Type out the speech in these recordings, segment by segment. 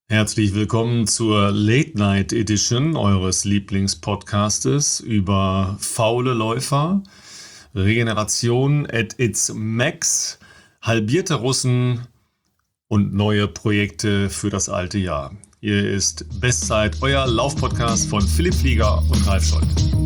Herzlich willkommen zur Late Night Edition eures Lieblingspodcastes über faule Läufer, Regeneration at its max, halbierte Russen und neue Projekte für das alte Jahr. Hier ist Bestzeit, euer Laufpodcast von Philipp Flieger und Ralf Scholz.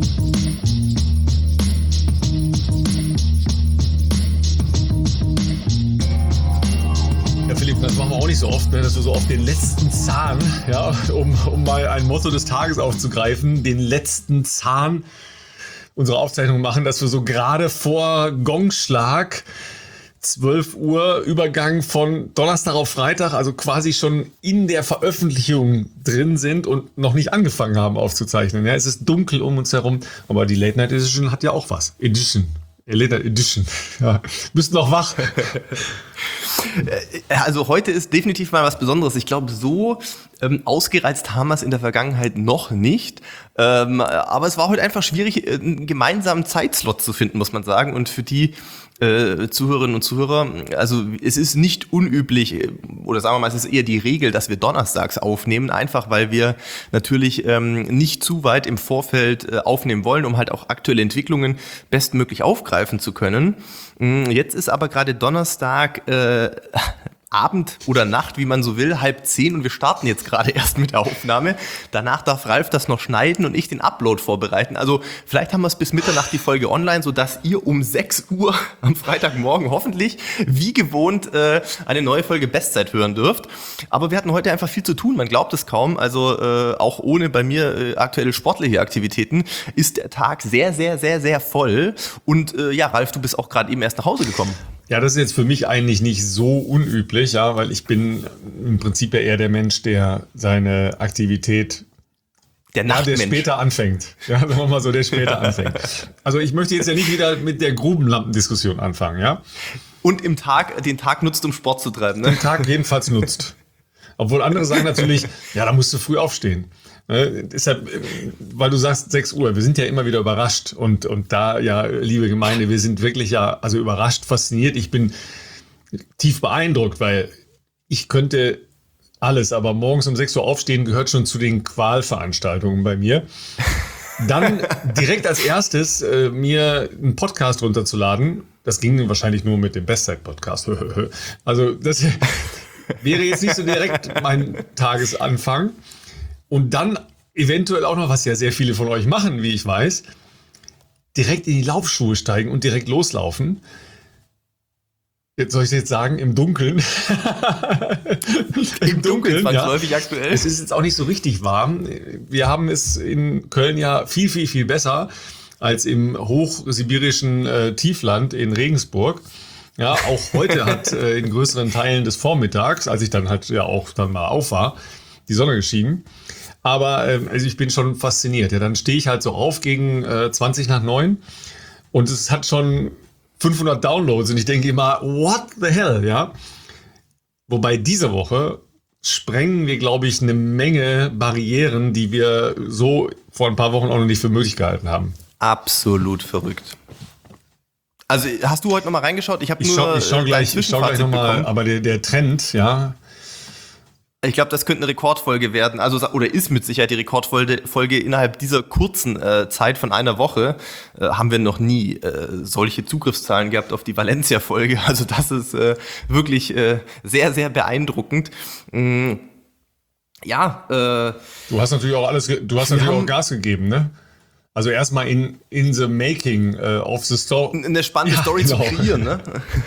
Ja, Philipp, das machen wir auch nicht so oft, dass wir so auf den letzten Zahn, ja, um mal ein Motto des Tages aufzugreifen, den letzten Zahn unserer Aufzeichnung machen, dass wir so gerade vor Gongschlag 12 Uhr Übergang von Donnerstag auf Freitag, also quasi schon in der Veröffentlichung drin sind und noch nicht angefangen haben aufzuzeichnen. Ja, es ist dunkel um uns herum, aber die Late Night Edition hat ja auch was. Late Night Edition. Ja, bist noch wach. Also heute ist definitiv mal was Besonderes. Ich glaube, so ausgereizt haben wir es in der Vergangenheit noch nicht. Aber es war heute einfach schwierig, einen gemeinsamen Zeitslot zu finden, muss man sagen. Und für die Zuhörerinnen und Zuhörer, also es ist nicht unüblich, oder sagen wir mal, es ist eher die Regel, dass wir donnerstags aufnehmen, einfach weil wir natürlich nicht zu weit im Vorfeld aufnehmen wollen, um halt auch aktuelle Entwicklungen bestmöglich aufgreifen zu können. Jetzt ist aber gerade Donnerstag Abend oder Nacht, wie man so will, 9:30 und wir starten jetzt gerade erst mit der Aufnahme. Danach darf Ralf das noch schneiden und ich den Upload vorbereiten. Also vielleicht haben wir es bis Mitternacht die Folge online, sodass ihr um 6 Uhr am Freitagmorgen hoffentlich wie gewohnt eine neue Folge Bestzeit hören dürft. Aber wir hatten heute einfach viel zu tun, man glaubt es kaum. Also auch ohne bei mir aktuelle sportliche Aktivitäten ist der Tag sehr, sehr, sehr, sehr voll. Und ja, Ralf, du bist auch gerade eben erst nach Hause gekommen. Ja, das ist jetzt für mich eigentlich nicht so unüblich, ja, weil ich bin im Prinzip ja eher der Mensch, der seine Aktivität der später anfängt. Ja, sagen wir mal so, der später anfängt. Also ich möchte jetzt ja nicht wieder mit der Grubenlampendiskussion anfangen, ja. Und den Tag nutzt, um Sport zu treiben, ne? Den Tag jedenfalls nutzt. Obwohl andere sagen natürlich, ja, da musst du früh aufstehen. Deshalb, weil du sagst 6 Uhr, wir sind ja immer wieder überrascht und da, ja, liebe Gemeinde, wir sind wirklich ja, also überrascht, fasziniert. Ich bin tief beeindruckt, weil ich könnte alles, aber morgens um 6 Uhr aufstehen gehört schon zu den Qualveranstaltungen bei mir. Dann direkt als erstes mir einen Podcast runterzuladen, das ging wahrscheinlich nur mit dem Bestzeit-Podcast. Also das wäre jetzt nicht so direkt mein Tagesanfang. Und dann eventuell auch noch, was ja sehr viele von euch machen, wie ich weiß, direkt in die Laufschuhe steigen und direkt loslaufen. Jetzt soll ich jetzt sagen, im Dunkeln. Im Dunkeln, zwangsläufig ja. Aktuell. Es ist jetzt auch nicht so richtig warm. Wir haben es in Köln ja viel, viel, viel besser als im hochsibirischen Tiefland in Regensburg. Ja, auch heute hat in größeren Teilen des Vormittags, als ich dann halt ja auch dann mal auf war, die Sonne geschienen. Aber also ich bin schon fasziniert. Ja, dann stehe ich halt so auf gegen 8:20 und es hat schon 500 Downloads und ich denke immer, what the hell, ja? Wobei diese Woche sprengen wir, glaube ich, eine Menge Barrieren, die wir so vor ein paar Wochen auch noch nicht für möglich gehalten haben. Absolut verrückt. Also hast du heute nochmal reingeschaut? Ich schau gleich nochmal, aber der Trend, ja. Ich glaube, das könnte eine Rekordfolge werden, oder ist mit Sicherheit die Rekordfolge innerhalb dieser kurzen Zeit von einer Woche. Haben wir noch nie solche Zugriffszahlen gehabt auf die Valencia-Folge. Also das ist wirklich sehr, sehr beeindruckend. Ja. Du hast natürlich auch auch Gas gegeben, ne? Also erstmal in the making of the story. Eine spannende Story zu kreieren, ne?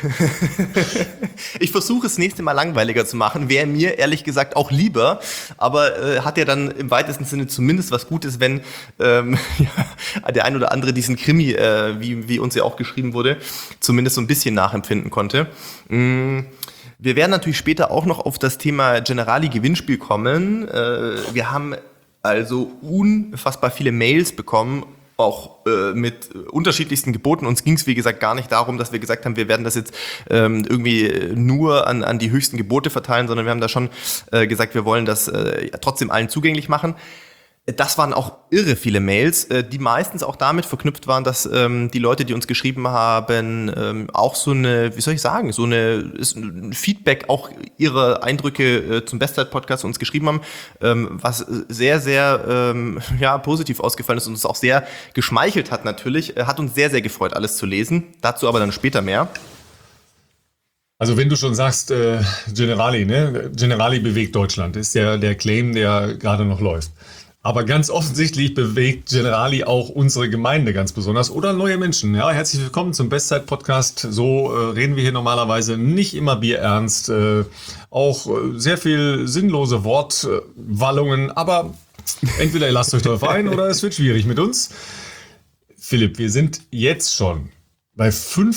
Ich versuche es das nächste Mal langweiliger zu machen, wäre mir ehrlich gesagt auch lieber, aber hat ja dann im weitesten Sinne zumindest was Gutes, wenn ja, der ein oder andere diesen Krimi, wie uns ja auch geschrieben wurde, zumindest so ein bisschen nachempfinden konnte. Wir werden natürlich später auch noch auf das Thema Generali-Gewinnspiel kommen. Wir haben also unfassbar viele Mails bekommen, auch mit unterschiedlichsten Geboten. Uns ging es, wie gesagt, gar nicht darum, dass wir gesagt haben, wir werden das jetzt irgendwie nur an die höchsten Gebote verteilen, sondern wir haben da schon gesagt, wir wollen das trotzdem allen zugänglich machen. Das waren auch irre viele Mails, die meistens auch damit verknüpft waren, dass die Leute, die uns geschrieben haben, auch so eine, wie soll ich sagen, ein Feedback auch ihre Eindrücke zum Bestzeit-Podcast uns geschrieben haben, was sehr, sehr positiv ausgefallen ist und uns auch sehr geschmeichelt hat natürlich. Hat uns sehr, sehr gefreut, alles zu lesen. Dazu aber dann später mehr. Also wenn du schon sagst, Generali, ne? Generali bewegt Deutschland, ist ja der Claim, der gerade noch läuft. Aber ganz offensichtlich bewegt Generali auch unsere Gemeinde ganz besonders oder neue Menschen. Ja, herzlich willkommen zum Bestzeit-Podcast. So reden wir hier normalerweise nicht immer bierernst. Auch sehr viel sinnlose Wortwallungen. Aber entweder ihr lasst euch drauf ein oder es wird schwierig mit uns. Philipp, wir sind jetzt schon bei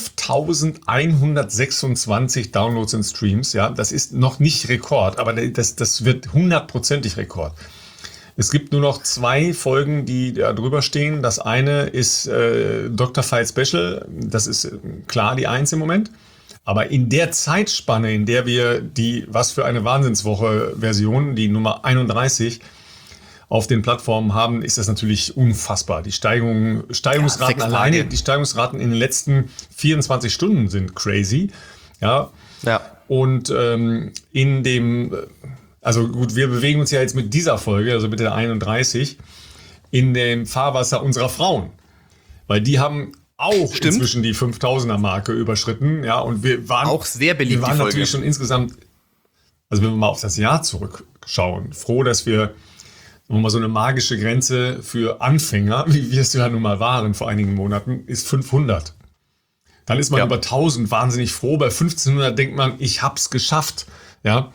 5.126 Downloads und Streams. Ja, das ist noch nicht Rekord, aber das wird 100%ig Rekord. Es gibt nur noch 2 Folgen, die da drüber stehen. Das eine ist Dr. Veit Special. Das ist klar die 1 im Moment. Aber in der Zeitspanne, in der wir die Was für eine Wahnsinnswoche-Version, die Nummer 31, auf den Plattformen haben, ist das natürlich unfassbar. Die Steigungsraten alleine, die Steigungsraten in den letzten 24 Stunden sind crazy. Ja. Und in dem... Also gut, wir bewegen uns ja jetzt mit dieser Folge, also mit der 31, in dem Fahrwasser unserer Frauen. Weil die haben auch inzwischen die 5.000er-Marke überschritten. Ja, und wir waren auch sehr beliebt. Wir waren natürlich schon insgesamt, also wenn wir mal auf das Jahr zurückschauen, froh, dass wir mal so eine magische Grenze für Anfänger, wie wir es ja nun mal waren vor einigen Monaten, ist 500. Dann ist man über 1.000 wahnsinnig froh. Bei 1.500 denkt man, ich hab's geschafft. Ja.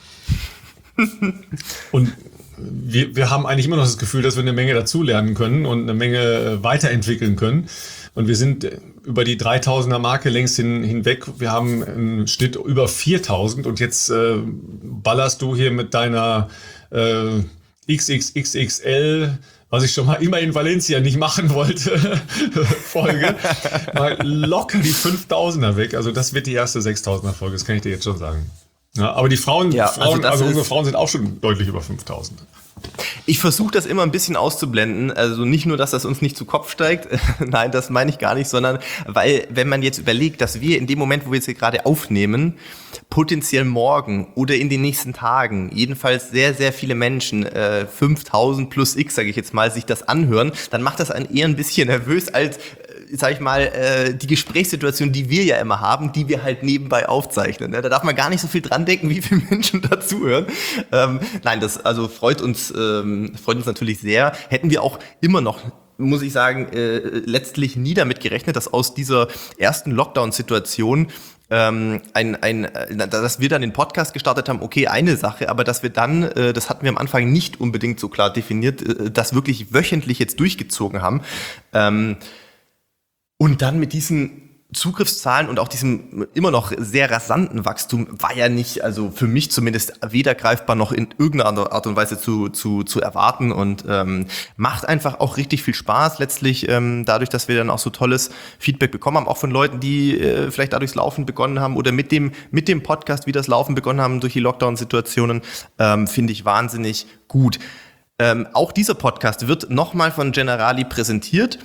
Und wir haben eigentlich immer noch das Gefühl, dass wir eine Menge dazulernen können und eine Menge weiterentwickeln können. Und wir sind über die 3.000er Marke längst hinweg. Wir haben einen Schnitt über 4.000 und jetzt ballerst du hier mit deiner XXXXL, was ich schon mal immer in Valencia nicht machen wollte, Folge, mal locker die 5.000er weg. Also das wird die erste 6.000er Folge, das kann ich dir jetzt schon sagen. Ja, aber die Frauen, also unsere Frauen sind auch schon deutlich über 5.000. Ich versuche das immer ein bisschen auszublenden, also nicht nur, dass das uns nicht zu Kopf steigt, nein, das meine ich gar nicht, sondern weil, wenn man jetzt überlegt, dass wir in dem Moment, wo wir jetzt hier gerade aufnehmen, potenziell morgen oder in den nächsten Tagen, jedenfalls sehr, sehr viele Menschen, 5.000 plus X, sage ich jetzt mal, sich das anhören, dann macht das einen eher ein bisschen nervös als sag ich mal, die Gesprächssituation, die wir ja immer haben, die wir halt nebenbei aufzeichnen. Da darf man gar nicht so viel dran denken, wie viele Menschen dazuhören. Nein, das also freut uns natürlich sehr. Hätten wir auch immer noch, muss ich sagen, letztlich nie damit gerechnet, dass aus dieser ersten Lockdown-Situation dass wir dann den Podcast gestartet haben, okay, eine Sache, aber dass wir dann, das hatten wir am Anfang nicht unbedingt so klar definiert, das wirklich wöchentlich jetzt durchgezogen haben. Und dann mit diesen Zugriffszahlen und auch diesem immer noch sehr rasanten Wachstum war ja nicht, also für mich zumindest, weder greifbar noch in irgendeiner Art und Weise zu erwarten und macht einfach auch richtig viel Spaß letztlich, dadurch, dass wir dann auch so tolles Feedback bekommen haben, auch von Leuten, die vielleicht dadurch das Laufen begonnen haben oder mit dem Podcast wieder das Laufen begonnen haben durch die Lockdown-Situationen, finde ich wahnsinnig gut. Auch dieser Podcast wird nochmal von Generali präsentiert.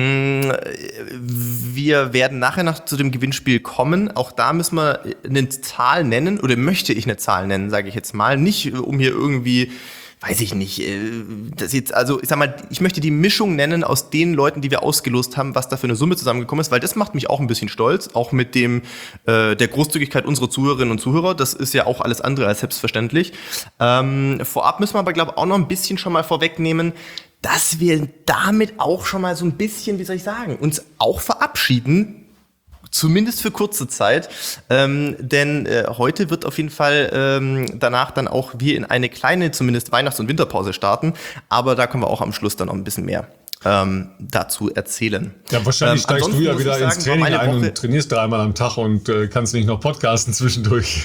Wir werden nachher noch zu dem Gewinnspiel kommen. Auch da müssen wir eine Zahl nennen oder möchte ich eine Zahl nennen, sage ich jetzt mal. Nicht um hier irgendwie, weiß ich nicht, das jetzt, also ich sag mal, ich möchte die Mischung nennen aus den Leuten, die wir ausgelost haben, was da für eine Summe zusammengekommen ist, weil das macht mich auch ein bisschen stolz, auch mit dem der Großzügigkeit unserer Zuhörerinnen und Zuhörer. Das ist ja auch alles andere als selbstverständlich. Vorab müssen wir aber, glaube ich, auch noch ein bisschen schon mal vorwegnehmen, dass wir damit auch schon mal so ein bisschen, wie soll ich sagen, uns auch verabschieden, zumindest für kurze Zeit, denn heute wird auf jeden Fall danach dann auch wir in eine kleine, zumindest Weihnachts- und Winterpause starten, aber da kommen wir auch am Schluss dann noch ein bisschen mehr dazu erzählen. Ja, wahrscheinlich steigst du ja wieder ins Training ein Woche und trainierst 3-mal am Tag und kannst nicht noch podcasten zwischendurch.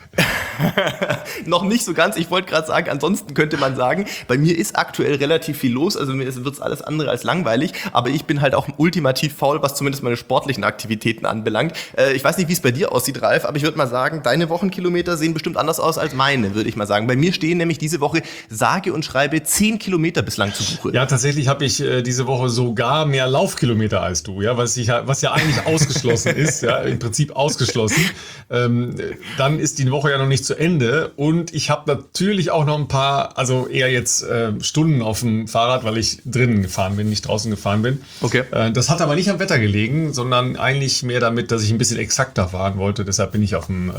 Noch nicht so ganz. Ich wollte gerade sagen, ansonsten könnte man sagen, bei mir ist aktuell relativ viel los, also mir wird's alles andere als langweilig, aber ich bin halt auch ultimativ faul, was zumindest meine sportlichen Aktivitäten anbelangt. Ich weiß nicht, wie es bei dir aussieht, Ralf, aber ich würde mal sagen, deine Wochenkilometer sehen bestimmt anders aus als meine, würde ich mal sagen. Bei mir stehen nämlich diese Woche sage und schreibe 10 Kilometer bislang zu Buche. Ja, tatsächlich habe ich diese Woche sogar mehr Laufkilometer als du, ja, was ja eigentlich ausgeschlossen ist, ja, im Prinzip ausgeschlossen. Dann ist die Woche ja noch nicht zu Ende und ich habe natürlich auch noch ein paar, also eher jetzt Stunden auf dem Fahrrad, weil ich drinnen gefahren bin, nicht draußen gefahren bin. Okay. Das hat aber nicht am Wetter gelegen, sondern eigentlich mehr damit, dass ich ein bisschen exakter fahren wollte. Deshalb bin ich auf dem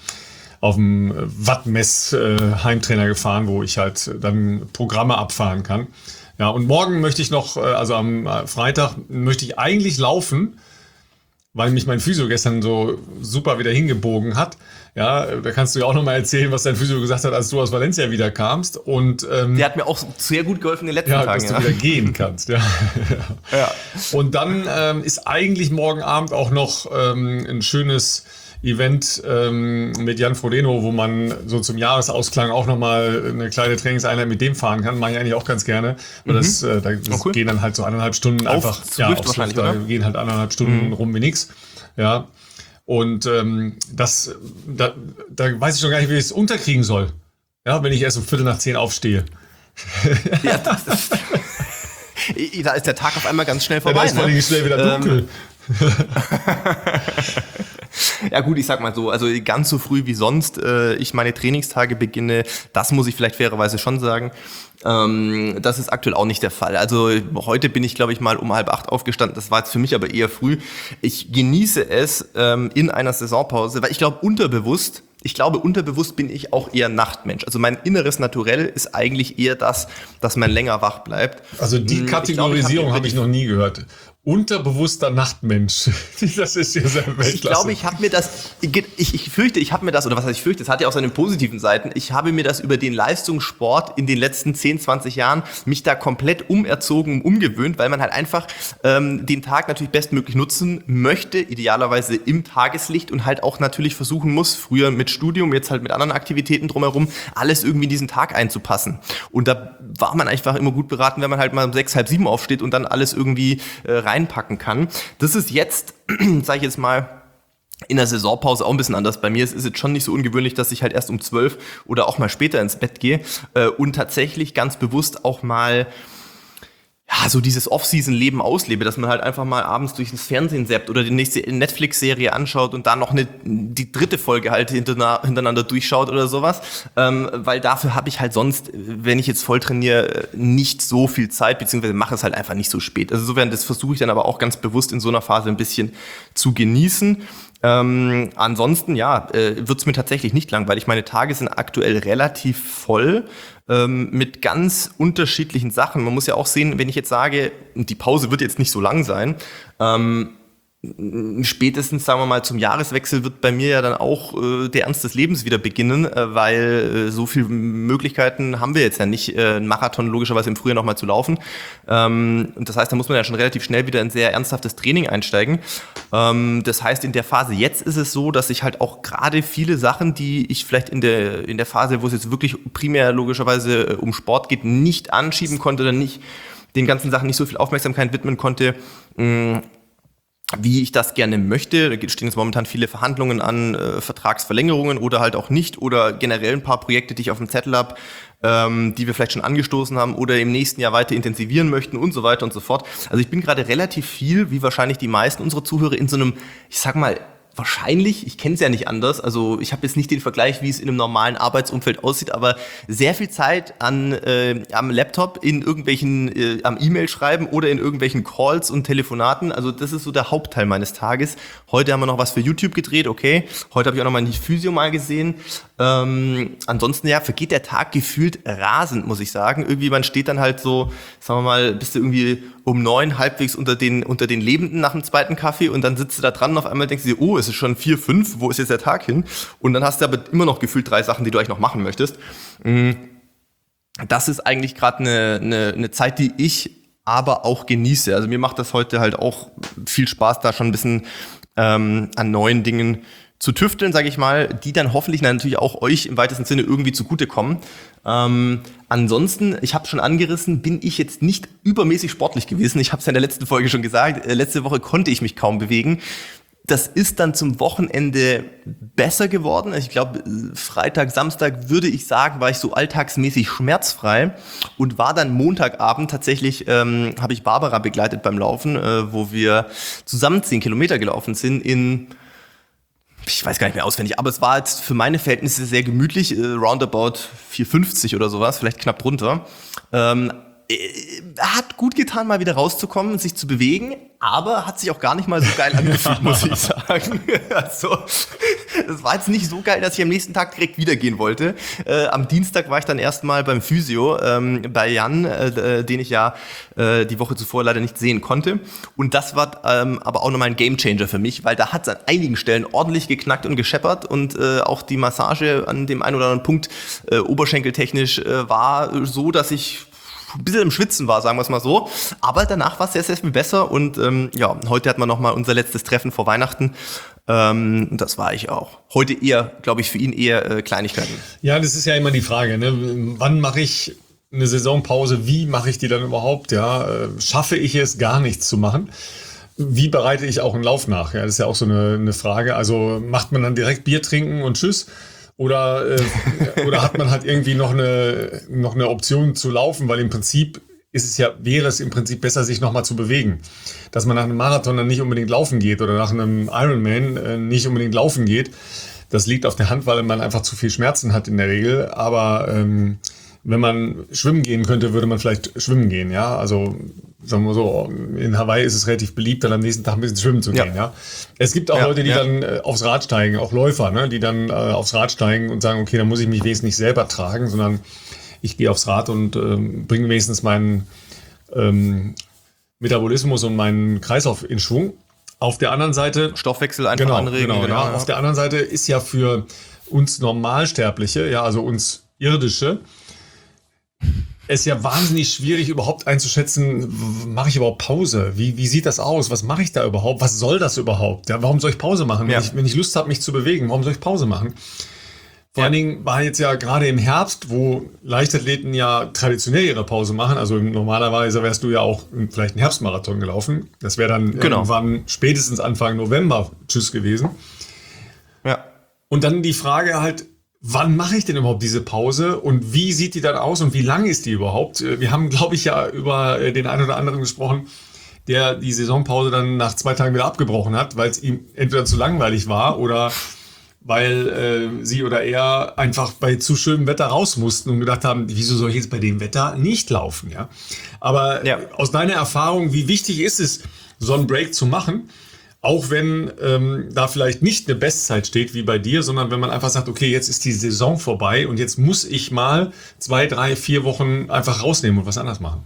Wattmess Heimtrainer gefahren, wo ich halt dann Programme abfahren kann. Ja, und morgen möchte ich noch, also am Freitag möchte ich eigentlich laufen, weil mich mein Physio gestern so super wieder hingebogen hat. Ja, da kannst du ja auch noch mal erzählen, was dein Physio gesagt hat, als du aus Valencia wieder kamst. Und der hat mir auch sehr gut geholfen in den letzten Tagen. Dass du wieder gehen kannst. Ja. Ja. Und dann ist eigentlich morgen Abend auch noch ein schönes Event mit Jan Frodeno, wo man so zum Jahresausklang auch nochmal eine kleine Trainingseinheit mit dem fahren kann. Mache ich eigentlich auch ganz gerne. Weil cool. Gehen dann halt so 1,5 Stunden einfach. Ja, aufs Luft, da gehen halt 1,5 Stunden rum wie nix. Ja. Und da weiß ich schon gar nicht, wie ich es unterkriegen soll. Ja, wenn ich erst um 9:45 aufstehe. Ja, da ist der Tag auf einmal ganz schnell vorbei. Ja, da ist vor allem schnell wieder dunkel. Ja gut, ich sag mal so, also ganz so früh wie sonst ich meine Trainingstage beginne, das muss ich vielleicht fairerweise schon sagen. Das ist aktuell auch nicht der Fall. Also heute bin ich, glaube ich, mal um 7:30 aufgestanden. Das war jetzt für mich aber eher früh. Ich genieße es in einer Saisonpause, weil ich glaube, unterbewusst bin ich auch eher Nachtmensch. Also mein inneres Naturell ist eigentlich eher das, dass man länger wach bleibt. Also die Kategorisierung habe ich noch nie gehört. Unterbewusster Nachtmensch. Das ist ja sehr Weltklasse. Ich glaube, ich habe mir das, ich fürchte, oder was heißt ich fürchte, es hat ja auch seine positiven Seiten. Ich habe mir das über den Leistungssport in den letzten 10, 20 Jahren mich da komplett umerzogen, umgewöhnt, weil man halt einfach den Tag natürlich bestmöglich nutzen möchte, idealerweise im Tageslicht und halt auch natürlich versuchen muss, früher mit Studium, jetzt halt mit anderen Aktivitäten drumherum, alles irgendwie in diesen Tag einzupassen. Und da war man einfach immer gut beraten, wenn man halt mal um 6, halb 7 aufsteht und dann alles irgendwie reinpacken kann. Das ist jetzt, sage ich jetzt mal, in der Saisonpause auch ein bisschen anders. Bei mir ist es jetzt schon nicht so ungewöhnlich, dass ich halt erst um 12 oder auch mal später ins Bett gehe und tatsächlich ganz bewusst auch mal so dieses Off-Season-Leben auslebe, dass man halt einfach mal abends durchs Fernsehen zappt oder die nächste Netflix-Serie anschaut und da noch die dritte Folge halt hintereinander durchschaut oder sowas, weil dafür habe ich halt sonst, wenn ich jetzt voll trainiere, nicht so viel Zeit, beziehungsweise mache es halt einfach nicht so spät. Also insofern, das versuche ich dann aber auch ganz bewusst in so einer Phase ein bisschen zu genießen. Ansonsten, wird es mir tatsächlich nicht langweilig. Meine Tage sind aktuell relativ voll mit ganz unterschiedlichen Sachen. Man muss ja auch sehen, wenn ich jetzt sage, die Pause wird jetzt nicht so lang sein, spätestens, sagen wir mal, zum Jahreswechsel wird bei mir ja dann auch der Ernst des Lebens wieder beginnen, weil so viele Möglichkeiten haben wir jetzt ja nicht, einen Marathon logischerweise im Frühjahr nochmal zu laufen. Und das heißt, da muss man ja schon relativ schnell wieder in sehr ernsthaftes Training einsteigen. Das heißt, in der Phase jetzt ist es so, dass ich halt auch gerade viele Sachen, die ich vielleicht in der Phase, wo es jetzt wirklich primär logischerweise um Sport geht, nicht anschieben konnte oder nicht den ganzen Sachen nicht so viel Aufmerksamkeit widmen konnte, wie ich das gerne möchte. Da stehen jetzt momentan viele Verhandlungen an, Vertragsverlängerungen oder halt auch nicht oder generell ein paar Projekte, die ich auf dem Zettel habe, die wir vielleicht schon angestoßen haben oder im nächsten Jahr weiter intensivieren möchten und so weiter und so fort. Also ich bin gerade relativ viel, wie wahrscheinlich die meisten unserer Zuhörer, in so einem, ich sag mal, wahrscheinlich, ich kenne es ja nicht anders, also ich habe jetzt nicht den Vergleich, wie es in einem normalen Arbeitsumfeld aussieht, aber sehr viel Zeit am Laptop in irgendwelchen, am E-Mail schreiben oder in irgendwelchen Calls und Telefonaten, also das ist so der Hauptteil meines Tages. Heute haben wir noch was für YouTube gedreht, okay, heute habe ich auch noch mal die Physio mal gesehen. Ansonsten vergeht der Tag gefühlt rasend, muss ich sagen. Irgendwie, man steht dann halt so, sagen wir mal, bist du irgendwie um 9 halbwegs unter den Lebenden nach dem zweiten Kaffee und dann sitzt du da dran und auf einmal denkst du dir, oh, es ist schon 4, 5, wo ist jetzt der Tag hin? Und dann hast du aber immer noch gefühlt 3 Sachen, die du eigentlich noch machen möchtest. Das ist eigentlich gerade eine Zeit, die ich aber auch genieße. Also mir macht das heute halt auch viel Spaß, da schon ein bisschen an neuen Dingen zu tüfteln, sage ich mal, die dann hoffentlich natürlich auch euch im weitesten Sinne irgendwie zugutekommen. Ansonsten, ich habe schon angerissen, bin ich jetzt nicht übermäßig sportlich gewesen. Ich habe es ja in der letzten Folge schon gesagt, letzte Woche konnte ich mich kaum bewegen. Das ist dann zum Wochenende besser geworden. Ich glaube, Freitag, Samstag würde ich sagen, war ich so alltagsmäßig schmerzfrei und war dann Montagabend tatsächlich, habe ich Barbara begleitet beim Laufen, wo wir zusammen 10 Kilometer gelaufen sind ich weiß gar nicht mehr auswendig, aber es war jetzt für meine Verhältnisse sehr gemütlich, roundabout 4,50 oder sowas, vielleicht knapp drunter. Hat gut getan, mal wieder rauszukommen, sich zu bewegen, aber hat sich auch gar nicht mal so geil angefühlt, muss ich sagen. Also, das war jetzt nicht so geil, dass ich am nächsten Tag direkt wieder gehen wollte. Am Dienstag war ich dann erstmal beim Physio, bei Jan, den ich ja die Woche zuvor leider nicht sehen konnte. Und das war aber auch nochmal ein Gamechanger für mich, weil da hat es an einigen Stellen ordentlich geknackt und gescheppert und auch die Massage an dem einen oder anderen Punkt oberschenkeltechnisch war so, dass ich ein bisschen im Schwitzen war, sagen wir es mal so. Aber danach war es sehr, sehr viel besser. Und heute hatten wir nochmal unser letztes Treffen vor Weihnachten. Das war ich auch. Heute eher, glaube ich, für ihn eher Kleinigkeiten. Ja, das ist ja immer die Frage, ne? Wann mache ich eine Saisonpause? Wie mache ich die dann überhaupt? Ja, schaffe ich es, gar nichts zu machen? Wie bereite ich auch einen Lauf nach? Ja, das ist ja auch so eine Frage. Also macht man dann direkt Bier trinken und tschüss? Oder hat man halt irgendwie noch eine Option zu laufen, weil im Prinzip wäre es im Prinzip besser, sich nochmal zu bewegen. Dass man nach einem Marathon dann nicht unbedingt laufen geht oder nach einem Ironman nicht unbedingt laufen geht, das liegt auf der Hand, weil man einfach zu viel Schmerzen hat in der Regel. Aber wenn man schwimmen gehen könnte, würde man vielleicht schwimmen gehen, ja. Also sagen wir so, in Hawaii ist es relativ beliebt, dann am nächsten Tag ein bisschen schwimmen zu gehen, ja. Es gibt auch Leute, die dann aufs Rad steigen, auch Läufer, ne, die dann aufs Rad steigen und sagen, okay, dann muss ich mich wenigstens nicht selber tragen, sondern ich gehe aufs Rad und bringe wenigstens meinen Metabolismus und meinen Kreislauf in Schwung. Auf der anderen Seite Stoffwechsel einfach anregen. Genau. Ja. Auf der anderen Seite ist ja für uns Normalsterbliche, ja, also uns Irdische, es ja wahnsinnig schwierig überhaupt einzuschätzen, mache ich überhaupt Pause? Wie sieht das aus? Was mache ich da überhaupt? Was soll das überhaupt? Ja, warum soll ich Pause machen? Wenn ich Lust habe, mich zu bewegen, warum soll ich Pause machen? Vor allen Dingen war jetzt ja gerade im Herbst, wo Leichtathleten ja traditionell ihre Pause machen, also normalerweise wärst du ja auch vielleicht einen Herbstmarathon gelaufen. Das wäre dann irgendwann spätestens Anfang November Tschüss gewesen. Ja. Und dann die Frage halt, wann mache ich denn überhaupt diese Pause und wie sieht die dann aus und wie lang ist die überhaupt? Wir haben, glaube ich, ja über den einen oder anderen gesprochen, der die Saisonpause dann nach 2 Tagen wieder abgebrochen hat, weil es ihm entweder zu langweilig war oder weil sie oder er einfach bei zu schönem Wetter raus mussten und gedacht haben, wieso soll ich jetzt bei dem Wetter nicht laufen? Ja? Aber aus deiner Erfahrung, wie wichtig ist es, so einen Break zu machen? Auch wenn da vielleicht nicht eine Bestzeit steht wie bei dir, sondern wenn man einfach sagt, okay, jetzt ist die Saison vorbei und jetzt muss ich mal 2, 3, 4 Wochen einfach rausnehmen und was anderes machen.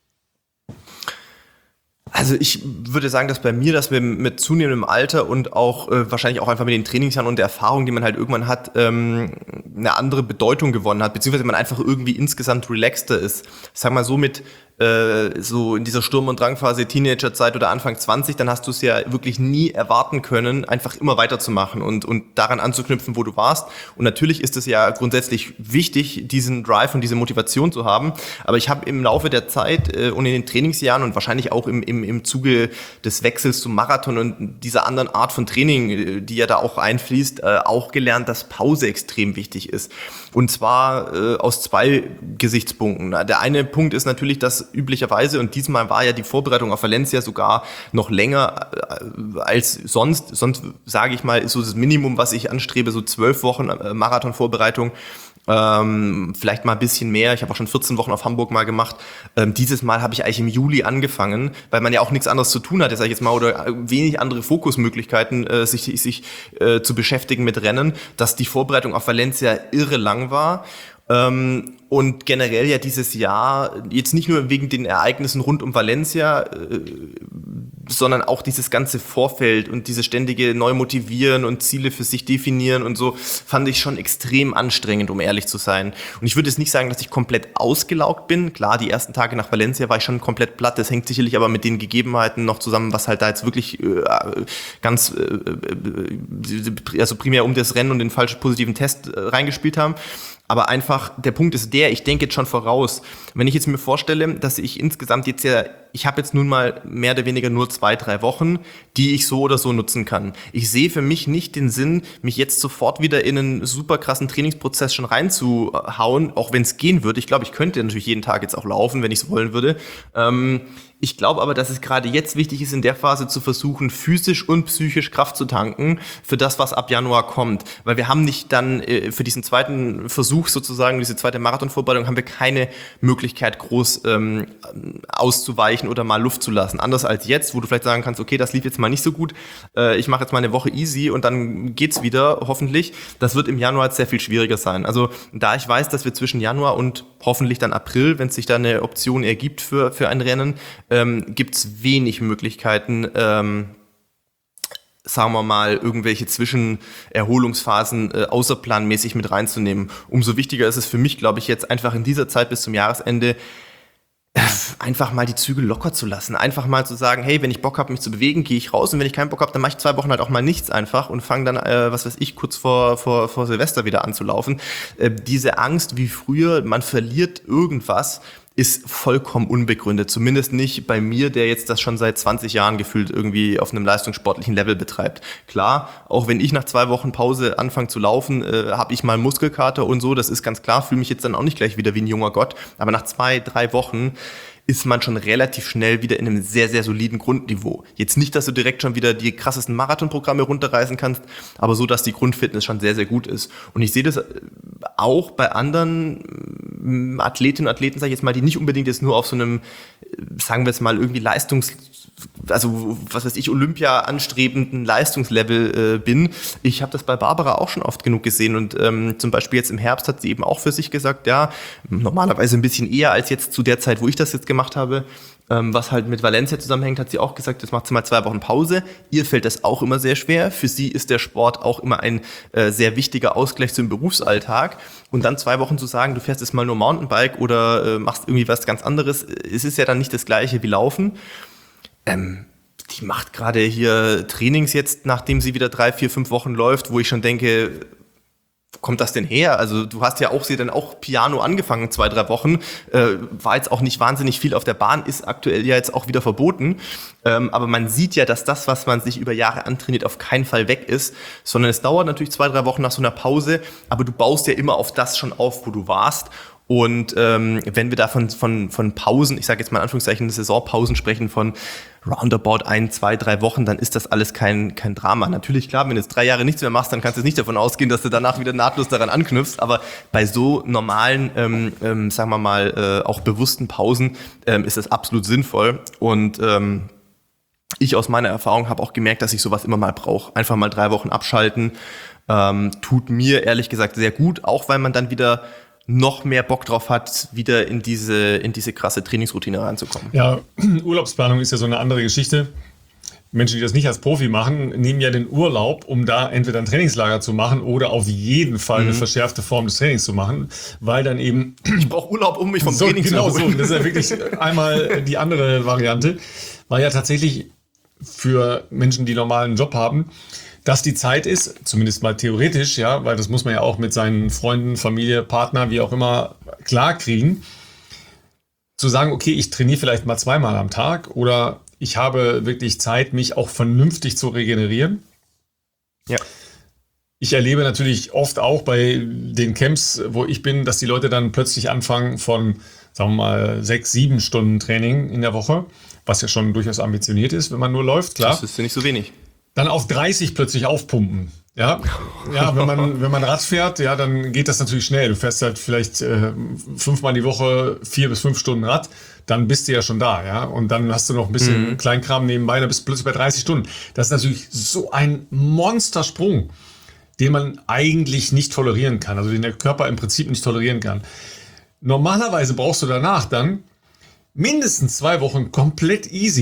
Also ich würde sagen, dass bei mir, dass wir mit zunehmendem Alter und auch wahrscheinlich auch einfach mit den Trainingsjahren und der Erfahrung, die man halt irgendwann hat, eine andere Bedeutung gewonnen hat, beziehungsweise man einfach irgendwie insgesamt relaxter ist. Sag mal so mit so in dieser Sturm- und Drangphase Teenagerzeit oder Anfang 20, dann hast du es ja wirklich nie erwarten können, einfach immer weiterzumachen und daran anzuknüpfen, wo du warst. Und natürlich ist es ja grundsätzlich wichtig, diesen Drive und diese Motivation zu haben. Aber ich habe im Laufe der Zeit und in den Trainingsjahren und wahrscheinlich auch im Zuge des Wechsels zum Marathon und dieser anderen Art von Training, die ja da auch einfließt, auch gelernt, dass Pause extrem wichtig ist. Und zwar aus 2 Gesichtspunkten. Der eine Punkt ist natürlich, dass üblicherweise, und diesmal war ja die Vorbereitung auf Valencia sogar noch länger als sonst. Sonst sage ich mal, ist so das Minimum, was ich anstrebe, so 12 Wochen Marathonvorbereitung. Vielleicht mal ein bisschen mehr. Ich habe auch schon 14 Wochen auf Hamburg mal gemacht. Dieses Mal habe ich eigentlich im Juli angefangen, weil man ja auch nichts anderes zu tun hat, sag ich jetzt mal, oder wenig andere Fokusmöglichkeiten, sich zu beschäftigen mit Rennen, dass die Vorbereitung auf Valencia irre lang war. Und generell ja dieses Jahr, jetzt nicht nur wegen den Ereignissen rund um Valencia, sondern auch dieses ganze Vorfeld und diese ständige Neu-Motivieren und Ziele für sich definieren und so, fand ich schon extrem anstrengend, um ehrlich zu sein. Und ich würde jetzt nicht sagen, dass ich komplett ausgelaugt bin. Klar, die ersten Tage nach Valencia war ich schon komplett platt. Das hängt sicherlich aber mit den Gegebenheiten noch zusammen, was halt da jetzt wirklich also primär um das Rennen und den falschen positiven Test reingespielt haben. Aber einfach, der Punkt ist ich denke jetzt schon voraus. Wenn ich jetzt mir vorstelle, dass ich insgesamt ich habe jetzt nun mal mehr oder weniger nur 2-3 Wochen, die ich so oder so nutzen kann. Ich sehe für mich nicht den Sinn, mich jetzt sofort wieder in einen super krassen Trainingsprozess schon reinzuhauen, auch wenn es gehen würde. Ich glaube, ich könnte natürlich jeden Tag jetzt auch laufen, wenn ich es wollen würde. Ich glaube aber, dass es gerade jetzt wichtig ist, in der Phase zu versuchen, physisch und psychisch Kraft zu tanken für das, was ab Januar kommt. Weil wir haben nicht dann für diesen zweiten Versuch sozusagen, diese zweite Marathonvorbereitung, haben wir keine Möglichkeit, groß auszuweichen oder mal Luft zu lassen. Anders als jetzt, wo du vielleicht sagen kannst, okay, das lief jetzt mal nicht so gut, ich mache jetzt mal eine Woche easy und dann geht's wieder, hoffentlich. Das wird im Januar jetzt sehr viel schwieriger sein. Also da ich weiß, dass wir zwischen Januar und hoffentlich dann April, wenn sich da eine Option ergibt für ein Rennen, gibt's wenig Möglichkeiten, sagen wir mal, irgendwelche Zwischenerholungsphasen außerplanmäßig mit reinzunehmen. Umso wichtiger ist es für mich, glaube ich, jetzt einfach in dieser Zeit bis zum Jahresende einfach mal die Zügel locker zu lassen. Einfach mal zu sagen, hey, wenn ich Bock habe, mich zu bewegen, gehe ich raus. Und wenn ich keinen Bock habe, dann mache ich 2 Wochen halt auch mal nichts einfach und fange dann, was weiß ich, kurz vor Silvester wieder an zu laufen. Diese Angst wie früher, man verliert irgendwas, ist vollkommen unbegründet. Zumindest nicht bei mir, der jetzt das schon seit 20 Jahren gefühlt irgendwie auf einem leistungssportlichen Level betreibt. Klar, auch wenn ich nach 2 Wochen Pause anfange zu laufen, habe ich mal Muskelkater und so, das ist ganz klar, fühle mich jetzt dann auch nicht gleich wieder wie ein junger Gott. Aber nach 2-3 Wochen ist man schon relativ schnell wieder in einem sehr, sehr soliden Grundniveau. Jetzt nicht, dass du direkt schon wieder die krassesten Marathonprogramme runterreißen kannst, aber so, dass die Grundfitness schon sehr, sehr gut ist. Und ich sehe das auch bei anderen Athletinnen und Athleten, sage ich jetzt mal, die nicht unbedingt jetzt nur auf so einem, sagen wir es mal, irgendwie also was weiß ich, Olympia anstrebenden Leistungslevel bin. Ich habe das bei Barbara auch schon oft genug gesehen und zum Beispiel jetzt im Herbst hat sie eben auch für sich gesagt, ja, normalerweise ein bisschen eher als jetzt zu der Zeit, wo ich das jetzt gemacht habe, was halt mit Valencia zusammenhängt, hat sie auch gesagt, jetzt macht sie mal 2 Wochen Pause. Ihr fällt das auch immer sehr schwer. Für sie ist der Sport auch immer ein sehr wichtiger Ausgleich zum Berufsalltag. Und dann 2 Wochen zu sagen, du fährst jetzt mal nur Mountainbike oder machst irgendwie was ganz anderes, es ist ja dann nicht das Gleiche wie Laufen. Die macht gerade hier Trainings jetzt, nachdem sie wieder 3, 4, 5 Wochen läuft, wo ich schon denke, wo kommt das denn her? Also du hast ja auch sie dann auch Piano angefangen, 2, 3 Wochen, war jetzt auch nicht wahnsinnig viel auf der Bahn, ist aktuell ja jetzt auch wieder verboten, aber man sieht ja, dass das, was man sich über Jahre antrainiert, auf keinen Fall weg ist, sondern es dauert natürlich 2, 3 Wochen nach so einer Pause, aber du baust ja immer auf das schon auf, wo du warst. Und wenn wir da von Pausen, ich sage jetzt mal in Anführungszeichen Saisonpausen sprechen, von roundabout 1, 2, 3 Wochen, dann ist das alles kein Drama. Natürlich, klar, wenn du jetzt 3 Jahre nichts mehr machst, dann kannst du nicht davon ausgehen, dass du danach wieder nahtlos daran anknüpfst. Aber bei so normalen, sagen wir mal, auch bewussten Pausen ist das absolut sinnvoll. Und ich aus meiner Erfahrung habe auch gemerkt, dass ich sowas immer mal brauche. Einfach mal 3 Wochen abschalten. Tut mir ehrlich gesagt sehr gut, auch weil man dann wieder noch mehr Bock drauf hat, wieder in diese krasse Trainingsroutine reinzukommen. Ja, Urlaubsplanung ist ja so eine andere Geschichte. Menschen, die das nicht als Profi machen, nehmen ja den Urlaub, um da entweder ein Trainingslager zu machen oder auf jeden Fall eine verschärfte Form des Trainings zu machen, weil dann eben... Ich brauche Urlaub, um mich vom Training zu erholen. Genau so, das ist ja wirklich einmal die andere Variante, weil ja tatsächlich für Menschen, die normalen Job haben, dass die Zeit ist, zumindest mal theoretisch, ja, weil das muss man ja auch mit seinen Freunden, Familie, Partner, wie auch immer, klar kriegen, zu sagen, okay, ich trainiere vielleicht mal 2-mal am Tag oder ich habe wirklich Zeit, mich auch vernünftig zu regenerieren. Ja. Ich erlebe natürlich oft auch bei den Camps, wo ich bin, dass die Leute dann plötzlich anfangen von, sagen wir mal, 6, 7 Stunden Training in der Woche, was ja schon durchaus ambitioniert ist, wenn man nur läuft, klar. Das ist ja nicht so wenig. Dann auf 30 plötzlich aufpumpen. Ja, wenn man Rad fährt, ja, dann geht das natürlich schnell. Du fährst halt vielleicht 5-mal die Woche 4 bis 5 Stunden Rad, dann bist du ja schon da, ja. Und dann hast du noch ein bisschen Kleinkram nebenbei, dann bist du plötzlich bei 30 Stunden. Das ist natürlich so ein Monstersprung, den man eigentlich nicht tolerieren kann, also den der Körper im Prinzip nicht tolerieren kann. Normalerweise brauchst du danach dann mindestens 2 Wochen komplett easy.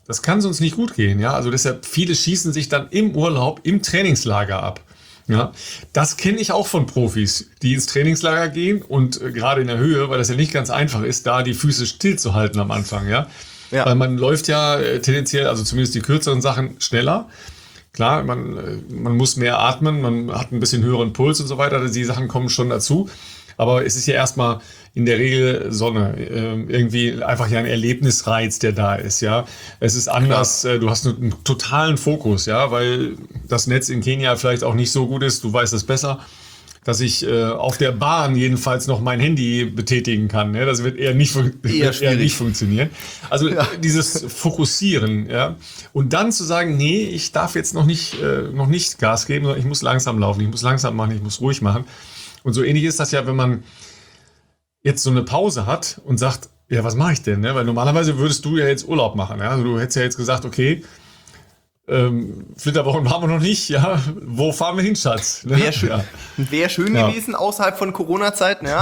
Das kann sonst nicht gut gehen, ja. Also deshalb, viele schießen sich dann im Urlaub, im Trainingslager ab. Ja, das kenne ich auch von Profis, die ins Trainingslager gehen und gerade in der Höhe, weil das ja nicht ganz einfach ist, da die Füße stillzuhalten am Anfang, ja. Ja. Weil man läuft ja tendenziell, also zumindest die kürzeren Sachen, schneller. Klar, man muss mehr atmen, man hat ein bisschen höheren Puls und so weiter, die Sachen kommen schon dazu. Aber es ist ja erstmal in der Regel Sonne, irgendwie einfach ja ein Erlebnisreiz, der da ist, ja. Es ist anders, du hast einen totalen Fokus, ja, weil das Netz in Kenia vielleicht auch nicht so gut ist, du weißt es besser, dass ich auf der Bahn jedenfalls noch mein Handy betätigen kann. Ja? Das wird eher nicht funktionieren. Also dieses Fokussieren, ja. Und dann zu sagen, nee, ich darf jetzt noch nicht Gas geben, sondern ich muss langsam laufen, ich muss langsam machen, ich muss ruhig machen. Und so ähnlich ist das ja, wenn man jetzt so eine Pause hat und sagt, ja, was mache ich denn? Ne? Weil normalerweise würdest du ja jetzt Urlaub machen. Ja? Also du hättest ja jetzt gesagt, okay, Flitterwochen waren wir noch nicht, ja. Wo fahren wir hin, Schatz? Ne? Wär schön gewesen, außerhalb von Corona-Zeiten, ja.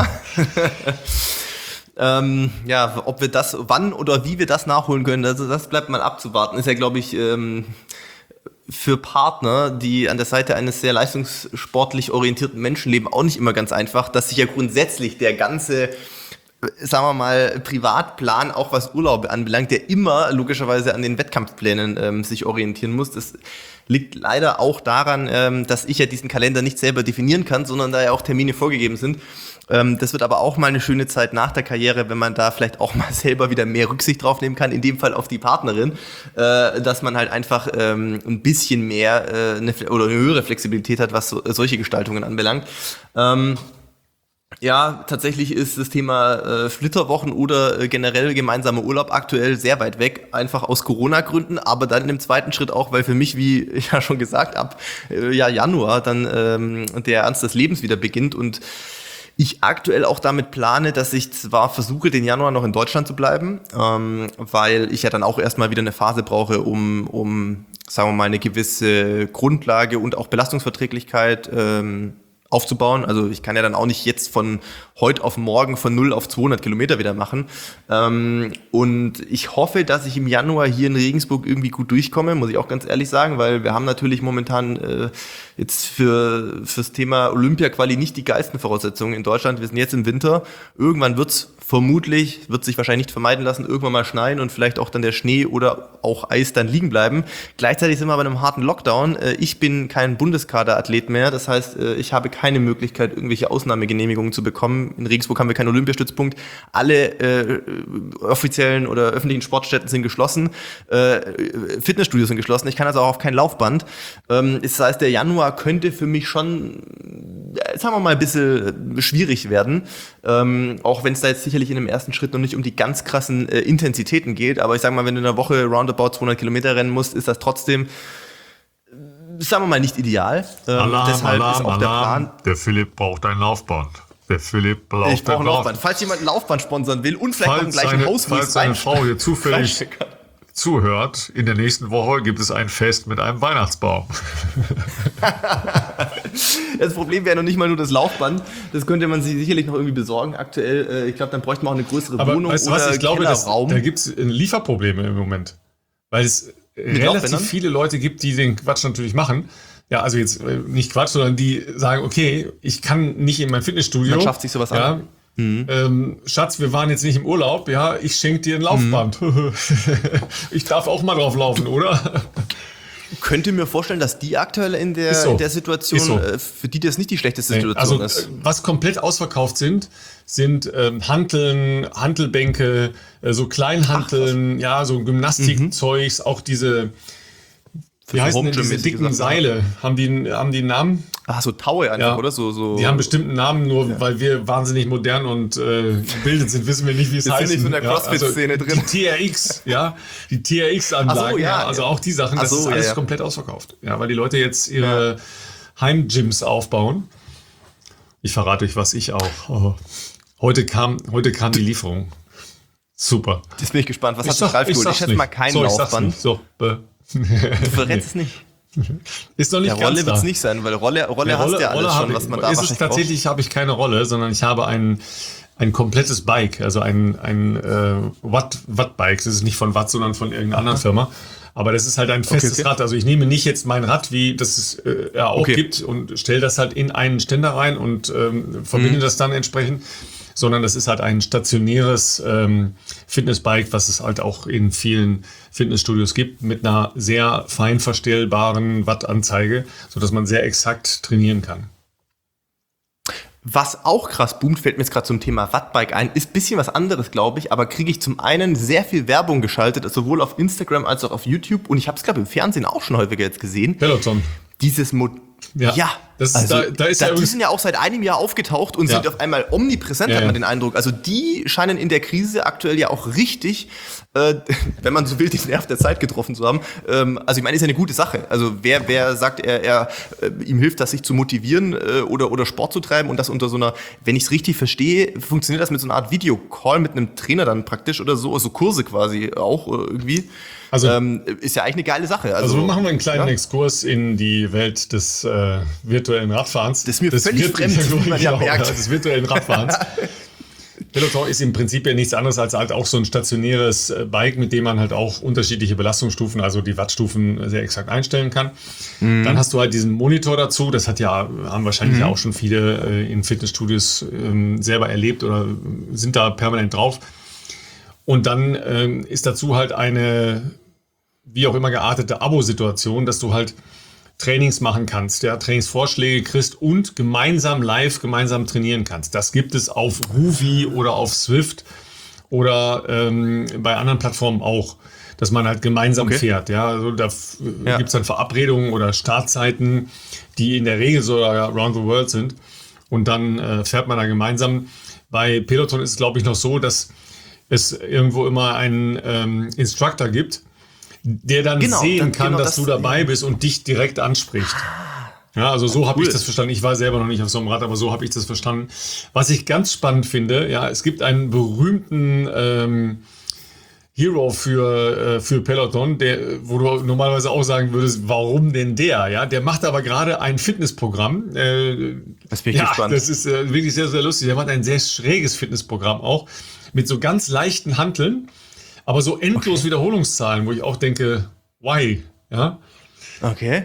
Ob wir das, wann oder wie wir das nachholen können, also das bleibt mal abzuwarten. Ist ja, glaube ich, für Partner, die an der Seite eines sehr leistungssportlich orientierten Menschen leben, auch nicht immer ganz einfach, dass sich ja grundsätzlich der ganze, sagen wir mal, Privatplan, auch was Urlaube anbelangt, der immer logischerweise an den Wettkampfplänen sich orientieren muss. Das liegt leider auch daran, dass ich ja diesen Kalender nicht selber definieren kann, sondern da ja auch Termine vorgegeben sind. Das wird aber auch mal eine schöne Zeit nach der Karriere, wenn man da vielleicht auch mal selber wieder mehr Rücksicht drauf nehmen kann, in dem Fall auf die Partnerin, dass man halt einfach ein bisschen mehr eine höhere Flexibilität hat, was solche Gestaltungen anbelangt. Ja, tatsächlich ist das Thema Flitterwochen oder generell gemeinsamer Urlaub aktuell sehr weit weg, einfach aus Corona-Gründen, aber dann im zweiten Schritt auch, weil für mich, wie ja schon gesagt, ab Januar dann der Ernst des Lebens wieder beginnt und ich aktuell auch damit plane, dass ich zwar versuche, den Januar noch in Deutschland zu bleiben, weil ich ja dann auch erstmal wieder eine Phase brauche, um sagen wir mal, eine gewisse Grundlage und auch Belastungsverträglichkeit aufzubauen. Also ich kann ja dann auch nicht jetzt von heute auf morgen von 0 auf 200 Kilometer wieder machen. Und ich hoffe, dass ich im Januar hier in Regensburg irgendwie gut durchkomme, muss ich auch ganz ehrlich sagen, weil wir haben natürlich momentan jetzt fürs Thema Olympia-Quali nicht die geilsten Voraussetzungen in Deutschland. Wir sind jetzt im Winter. Irgendwann wird sich wahrscheinlich nicht vermeiden lassen, irgendwann mal schneien und vielleicht auch dann der Schnee oder auch Eis dann liegen bleiben. Gleichzeitig sind wir bei einem harten Lockdown. Ich bin kein Bundeskaderathlet mehr. Das heißt, ich habe keine Möglichkeit, irgendwelche Ausnahmegenehmigungen zu bekommen. In Regensburg haben wir keinen Olympiastützpunkt. Alle offiziellen oder öffentlichen Sportstätten sind geschlossen. Fitnessstudios sind geschlossen. Ich kann also auch auf kein Laufband. Das heißt, der Januar könnte für mich schon, sagen wir mal, ein bisschen schwierig werden. Auch wenn es da jetzt sicherlich in dem ersten Schritt noch nicht um die ganz krassen Intensitäten geht. Aber ich sage mal, wenn du in einer Woche roundabout 200 Kilometer rennen musst, ist das trotzdem, sagen wir mal, nicht ideal. Deshalb ist auch der Plan. Der Philipp braucht ein Laufband. Ich brauche ein Laufband. Falls jemand ein Laufband sponsern will und vielleicht noch einen gleichen Haus, falls seine Frau hier zufällig zuhört, in der nächsten Woche gibt es ein Fest mit einem Weihnachtsbaum. Das Problem wäre noch nicht mal nur das Laufband. Das könnte man sich sicherlich noch irgendwie besorgen aktuell. Ich glaube, dann bräuchte man auch eine größere Wohnung weißt du was? oder Ich glaube, Kellerraum. da gibt es Lieferprobleme im Moment. Weil es relativ viele Leute gibt, die den Quatsch natürlich machen. Ja, also jetzt nicht Quatsch, sondern die sagen, okay, ich kann nicht in mein Fitnessstudio. Man schafft sich sowas an. Schatz, wir waren jetzt nicht im Urlaub, ja, ich schenke dir ein Laufband. Ich darf auch mal drauf laufen, oder? Könnte mir vorstellen, dass die aktuell in der Situation, für die das nicht die schlechteste Situation ist. Was komplett ausverkauft sind Hanteln, Hantelbänke, so Kleinhanteln, so Gymnastikzeugs, auch diese, wie heißen denn diese dicken Seile? Haben die einen Namen? So Taue einfach, oder? So. Die haben bestimmten Namen, nur weil wir wahnsinnig modern und gebildet sind, wissen wir nicht, wie es heißt. Wir sind nicht so in der CrossFit-Szene drin. Die TRX-Anlagen, also auch die Sachen, das ist alles komplett ausverkauft. Ja, weil die Leute jetzt ihre Heimgyms aufbauen. Ich verrate euch, was ich auch. Heute kam die Lieferung. Super. Jetzt bin ich gespannt. Was hat der Ralf geholt? Ich schätze mal kein Laufband. Du verrätst es nicht. Ist noch nicht ganz Rolle wird es nicht sein, weil Rolle hast ja alles schon, was man da wahrscheinlich tatsächlich habe ich keine Rolle, sondern ich habe einen ein komplettes Bike, also ein Watt-Bike. Das ist nicht von Watt, sondern von irgendeiner anderen Firma. Aber das ist halt ein festes Rad. Also ich nehme nicht jetzt mein Rad, wie das es ja auch gibt, und stelle das halt in einen Ständer rein und verbinde das dann entsprechend. Sondern das ist halt ein stationäres Fitnessbike, was es halt auch in vielen Fitnessstudios gibt, mit einer sehr fein verstellbaren Wattanzeige, sodass man sehr exakt trainieren kann. Was auch krass boomt, fällt mir jetzt gerade zum Thema Wattbike ein, ist ein bisschen was anderes, glaube ich, aber kriege ich zum einen sehr viel Werbung geschaltet, sowohl auf Instagram als auch auf YouTube, und ich habe es, glaube ich, im Fernsehen auch schon häufiger jetzt gesehen. Peloton. Dieses Ja, das ist, also da ist ja die sind ja auch seit einem Jahr aufgetaucht und sind auf einmal omnipräsent, hat man den Eindruck. Also die scheinen in der Krise aktuell ja auch richtig, wenn man so will, den Nerv der Zeit getroffen zu haben. Also ich meine, ist ja eine gute Sache. Also wer sagt, ihm hilft das, sich zu motivieren oder Sport zu treiben, und das unter so einer, wenn ich es richtig verstehe, funktioniert das mit so einer Art Videocall mit einem Trainer dann praktisch oder so, also Kurse quasi auch irgendwie. Also ist ja eigentlich eine geile Sache. Also machen wir einen kleinen Exkurs in die Welt des virtuellen Radfahrens. Das ist mir völlig fremd, wie man ja merkt. Des virtuellen Radfahrens. Peloton ist im Prinzip ja nichts anderes als halt auch so ein stationäres Bike, mit dem man halt auch unterschiedliche Belastungsstufen, also die Wattstufen, sehr exakt einstellen kann. Dann hast du halt diesen Monitor dazu. Das haben wahrscheinlich auch schon viele in Fitnessstudios selber erlebt oder sind da permanent drauf. Und dann ist dazu halt eine, wie auch immer geartete Abo-Situation, dass du halt Trainings machen kannst, Trainingsvorschläge kriegst und gemeinsam trainieren kannst. Das gibt es auf Ruvi oder auf Swift oder bei anderen Plattformen auch, dass man halt gemeinsam fährt. Ja, also da gibt es dann Verabredungen oder Startzeiten, die in der Regel sogar around the world sind. Und dann fährt man da gemeinsam. Bei Peloton ist es, glaube ich, noch so, dass es irgendwo immer einen Instructor gibt, der dann sehen kann, dass du dabei bist und dich direkt anspricht. Ja, also so habe ich das verstanden. Ich war selber noch nicht auf so einem Rad, aber so habe ich das verstanden. Was ich ganz spannend finde, ja, es gibt einen berühmten Hero für Peloton, wo du normalerweise auch sagen würdest, warum denn der? Ja, der macht aber gerade ein Fitnessprogramm. Das bin ich gespannt. Das ist wirklich sehr, sehr lustig. Der macht ein sehr schräges Fitnessprogramm auch mit so ganz leichten Hanteln, aber so endlos Wiederholungszahlen, wo ich auch denke, why? Ja. Okay.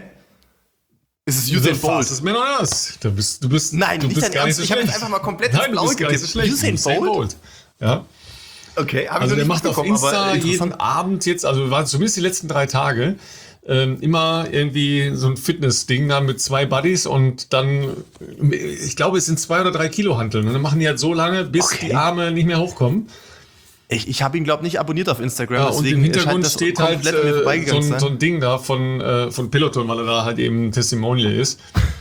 Ist es Usain Bolt? Das mir noch das. Du bist Nein, du nicht bist dein gar nicht Ernst. so Ich habe schlecht. jetzt einfach mal komplett ins Blaue getippt. Usain Bolt? Ja. Okay, also der macht auf Insta jeden Abend jetzt, also war zumindest die letzten 3 Tage, immer irgendwie so ein Fitness-Ding da mit 2 Buddies und dann, ich glaube, es sind 2 oder 3 Kilo Hanteln. Und dann machen die halt so lange, bis die Arme nicht mehr hochkommen. Ich habe ihn, glaube ich, nicht abonniert auf Instagram. Ja, und im Hintergrund steht halt so ein ein Ding da von Peloton, weil er da halt eben ein Testimonial ist.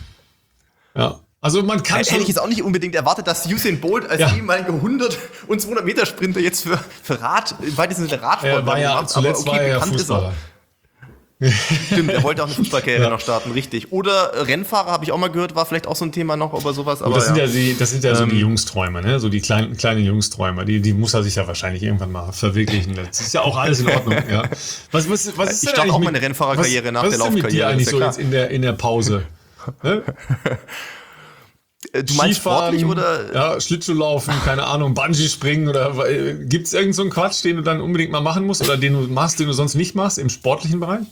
Ja. Also man kann schon... Hätte ich jetzt auch nicht unbedingt erwartet, dass Usain Bolt als ehemaliger 100- und 200-Meter-Sprinter jetzt für im weitesten Sinne Radsport macht. Zuletzt war er ja Fußballer. Stimmt, er wollte auch eine Fußballkarriere noch starten, richtig. Oder Rennfahrer, habe ich auch mal gehört, war vielleicht auch so ein Thema noch, aber sowas. Aber das sind ja so die Jungsträume, ne? So die kleinen Jungsträume. Die muss er sich ja wahrscheinlich irgendwann mal verwirklichen. Das ist ja auch alles in Ordnung, ja. Was ist ich starte auch meine Rennfahrerkarriere nach der Laufkarriere. Was ist denn mit dir eigentlich so jetzt in der Pause? Ne? Du meinst sportlich oder? Ja, Schlittschuhlaufen, keine Ahnung, Bungee-Springen oder gibt es irgend so einen Quatsch, den du dann unbedingt mal machen musst oder den du machst, den du sonst nicht machst im sportlichen Bereich?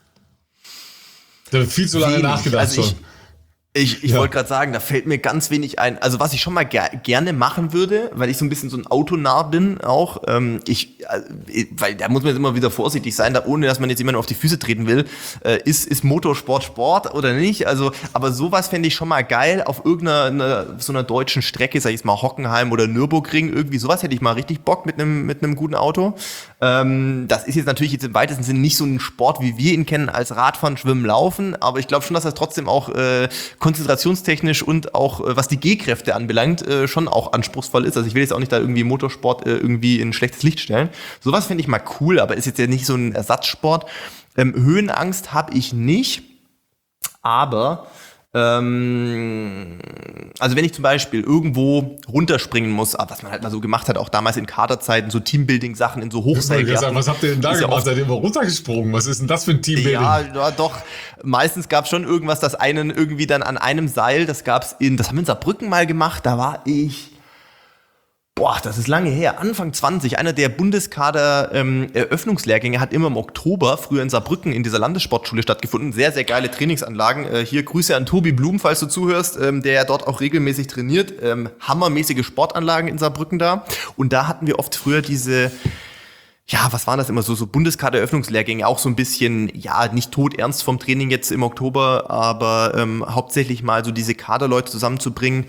Da viel zu lange nachgedacht schon. Ich wollte gerade sagen, da fällt mir ganz wenig ein. Also was ich schon mal gerne machen würde, weil ich so ein bisschen so ein Autonarr bin auch, weil da muss man jetzt immer wieder vorsichtig sein, da ohne dass man jetzt jemanden auf die Füße treten will, ist Motorsport Sport oder nicht? Also, aber sowas fände ich schon mal geil auf irgendeiner so einer deutschen Strecke, sag ich jetzt mal Hockenheim oder Nürburgring, irgendwie sowas hätte ich mal richtig Bock mit einem guten Auto. Das ist jetzt natürlich jetzt im weitesten Sinne nicht so ein Sport, wie wir ihn kennen, als Radfahren, Schwimmen, Laufen, aber ich glaube schon, dass das trotzdem auch konzentrationstechnisch und auch was die Gehkräfte anbelangt, schon auch anspruchsvoll ist. Also ich will jetzt auch nicht da irgendwie Motorsport irgendwie in ein schlechtes Licht stellen. Sowas fände ich mal cool, aber ist jetzt ja nicht so ein Ersatzsport. Höhenangst habe ich nicht, aber also wenn ich zum Beispiel irgendwo runterspringen muss, was man halt mal so gemacht hat, auch damals in Kaderzeiten, so Teambuilding-Sachen in so Hochseiljachten. Was habt ihr denn da gemacht? Seid ihr immer runtergesprungen? Was ist denn das für ein Teambuilding? Ja, doch. Meistens gab es schon irgendwas, das einen irgendwie dann an einem Seil, das haben wir in Saarbrücken mal gemacht, da war ich Boah, das ist lange her. Anfang 20. Einer der Bundeskader-Eröffnungslehrgänge hat immer im Oktober, früher in Saarbrücken, in dieser Landessportschule stattgefunden. Sehr, sehr geile Trainingsanlagen. Hier Grüße an Tobi Blum, falls du zuhörst, der ja dort auch regelmäßig trainiert. Hammermäßige Sportanlagen in Saarbrücken da. Und da hatten wir oft früher diese... Ja, was waren das immer so Bundeskader-Eröffnungslehrgänge, auch so ein bisschen, ja, nicht todernst vom Training jetzt im Oktober, aber hauptsächlich mal so diese Kaderleute zusammenzubringen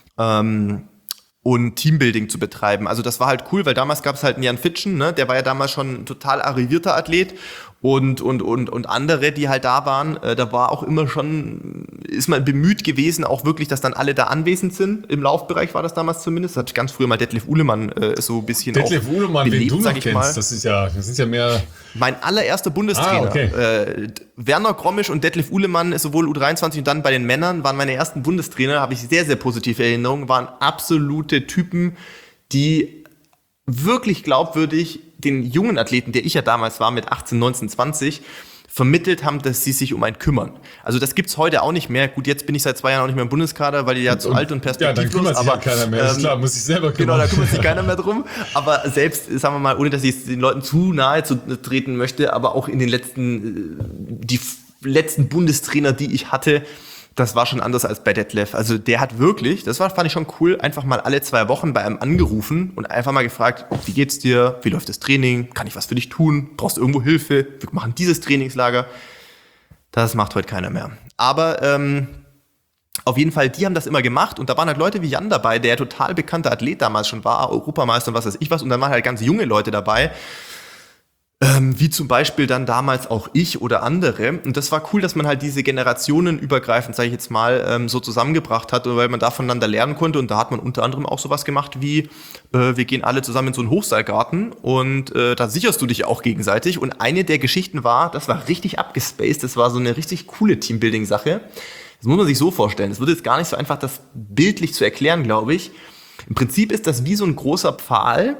und Teambuilding zu betreiben. Also das war halt cool, weil damals gab es halt einen Jan Fitschen, ne? Der war ja damals schon ein total arrivierter Athlet und andere, die halt da waren. Da war auch immer schon, ist man bemüht gewesen, auch wirklich, dass dann alle da anwesend sind. Im Laufbereich war das damals zumindest. Das hat ganz früher mal Detlef Uhlemann so ein bisschen Detlef Uhlemann, belebt, den du noch sag ich mal. kennst, das ist ja mehr... Mein allererster Bundestrainer, okay. Werner Grommisch und Detlef Uhlemann, ist sowohl U23 und dann bei den Männern, waren meine ersten Bundestrainer, habe ich sehr, sehr positive Erinnerungen, waren absolute Typen, die wirklich glaubwürdig den jungen Athleten, der ich ja damals war mit 18, 19, 20, vermittelt haben, dass sie sich um einen kümmern. Also das gibt's heute auch nicht mehr. Gut, jetzt bin ich seit 2 Jahren auch nicht mehr im Bundeskader, weil ich ja zu alt und perspektivlos. Ja, dann kümmert sich ja keiner mehr. Ist klar, muss sich selber kümmern. Genau, da kümmert sich keiner mehr drum. Aber selbst, sagen wir mal, ohne dass ich den Leuten zu nahe zu treten möchte, aber auch in den die letzten Bundestrainer, die ich hatte, das war schon anders als bei Detlef. Also der hat wirklich, fand ich schon cool, einfach mal alle 2 Wochen bei einem angerufen und einfach mal gefragt, wie geht's dir, wie läuft das Training, kann ich was für dich tun, brauchst du irgendwo Hilfe, wir machen dieses Trainingslager. Das macht heute keiner mehr. Aber auf jeden Fall, die haben das immer gemacht und da waren halt Leute wie Jan dabei, der total bekannter Athlet damals schon war, Europameister und was weiß ich was, und dann waren halt ganz junge Leute dabei, wie zum Beispiel dann damals auch ich oder andere. Und das war cool, dass man halt diese generationenübergreifend, sage ich jetzt mal, so zusammengebracht hat, weil man da voneinander lernen konnte. Und da hat man unter anderem auch sowas gemacht wie, wir gehen alle zusammen in so einen Hochseilgarten und da sicherst du dich auch gegenseitig. Und eine der Geschichten war, das war richtig abgespaced, das war so eine richtig coole Teambuilding-Sache. Das muss man sich so vorstellen. Es wird jetzt gar nicht so einfach, das bildlich zu erklären, glaube ich. Im Prinzip ist das wie so ein großer Pfahl,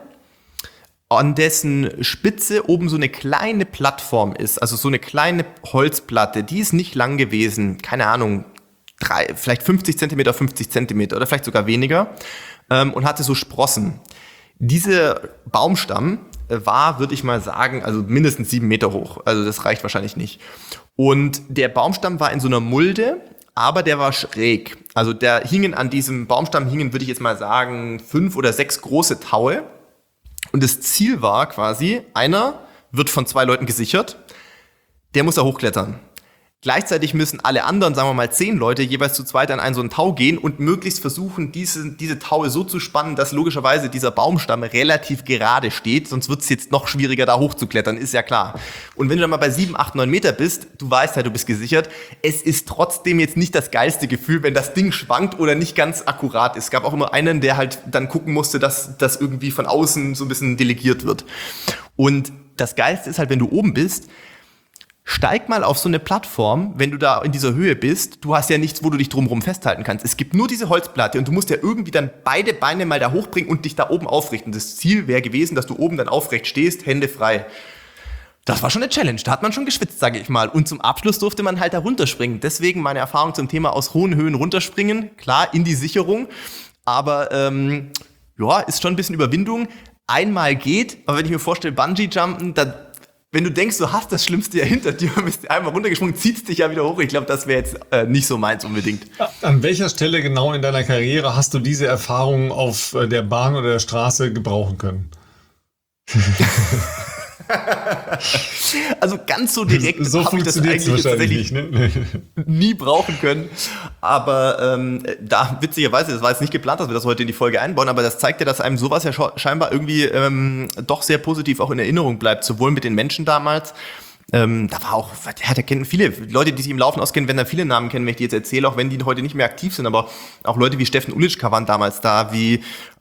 an dessen Spitze oben so eine kleine Plattform ist, also so eine kleine Holzplatte, die ist nicht lang gewesen, keine Ahnung, vielleicht 50 Zentimeter, 50 Zentimeter oder vielleicht sogar weniger, und hatte so Sprossen. Dieser Baumstamm war, würde ich mal sagen, also mindestens 7 Meter hoch, also das reicht wahrscheinlich nicht. Und der Baumstamm war in so einer Mulde, aber der war schräg. Also an diesem Baumstamm hingen, würde ich jetzt mal sagen, 5 oder 6 große Taue. Und das Ziel war quasi, einer wird von 2 Leuten gesichert, der muss da hochklettern. Gleichzeitig müssen alle anderen, sagen wir mal 10 Leute, jeweils zu zweit an so einen Tau gehen und möglichst versuchen, diese Taue so zu spannen, dass logischerweise dieser Baumstamm relativ gerade steht, sonst wird es jetzt noch schwieriger, da hochzuklettern, ist ja klar. Und wenn du dann mal bei 7, 8, 9 Meter bist, du weißt halt, du bist gesichert, es ist trotzdem jetzt nicht das geilste Gefühl, wenn das Ding schwankt oder nicht ganz akkurat ist. Es gab auch immer einen, der halt dann gucken musste, dass das irgendwie von außen so ein bisschen delegiert wird. Und das Geilste ist halt, wenn du oben bist, steig mal auf so eine Plattform, wenn du da in dieser Höhe bist. Du hast ja nichts, wo du dich drumherum festhalten kannst. Es gibt nur diese Holzplatte und du musst ja irgendwie dann beide Beine mal da hochbringen und dich da oben aufrichten. Das Ziel wäre gewesen, dass du oben dann aufrecht stehst, Hände frei. Das war schon eine Challenge, da hat man schon geschwitzt, sage ich mal. Und zum Abschluss durfte man halt da runterspringen. Deswegen meine Erfahrung zum Thema aus hohen Höhen runterspringen. Klar, in die Sicherung, aber ist schon ein bisschen Überwindung. Einmal geht, aber wenn ich mir vorstelle, Bungee-Jumpen, wenn du denkst, du hast das Schlimmste ja hinter dir, bist du einmal runtergesprungen, ziehst dich ja wieder hoch. Ich glaube, das wäre jetzt nicht so meins unbedingt. An welcher Stelle genau in deiner Karriere hast du diese Erfahrung auf der Bahn oder der Straße gebrauchen können? Also ganz so direkt so habe ich das eigentlich tatsächlich nie brauchen können. Aber witzigerweise, das war jetzt nicht geplant, dass wir das heute in die Folge einbauen, aber das zeigt ja, dass einem sowas ja scheinbar irgendwie doch sehr positiv auch in Erinnerung bleibt, sowohl mit den Menschen damals. Da war auch, da kennen viele Leute, die sich im Laufen auskennen, werden da viele Namen kennen, wenn ich die jetzt erzähle, auch wenn die heute nicht mehr aktiv sind, aber auch Leute wie Steffen Ulitschka waren damals da, wie,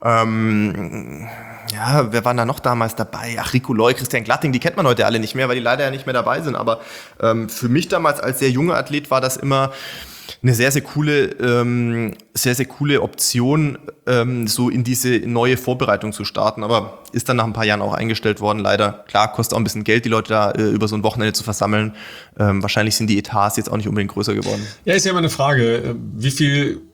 wer waren da noch damals dabei? Ach, Rico Loy, Christian Glatting, die kennt man heute alle nicht mehr, weil die leider ja nicht mehr dabei sind, aber für mich damals als sehr junger Athlet war das immer eine sehr, sehr coole Option, so in diese neue Vorbereitung zu starten. Aber ist dann nach ein paar Jahren auch eingestellt worden, leider. Klar, kostet auch ein bisschen Geld, die Leute da über so ein Wochenende zu versammeln. Wahrscheinlich sind die Etats jetzt auch nicht unbedingt größer geworden. Ja, ist ja immer eine Frage, wie viel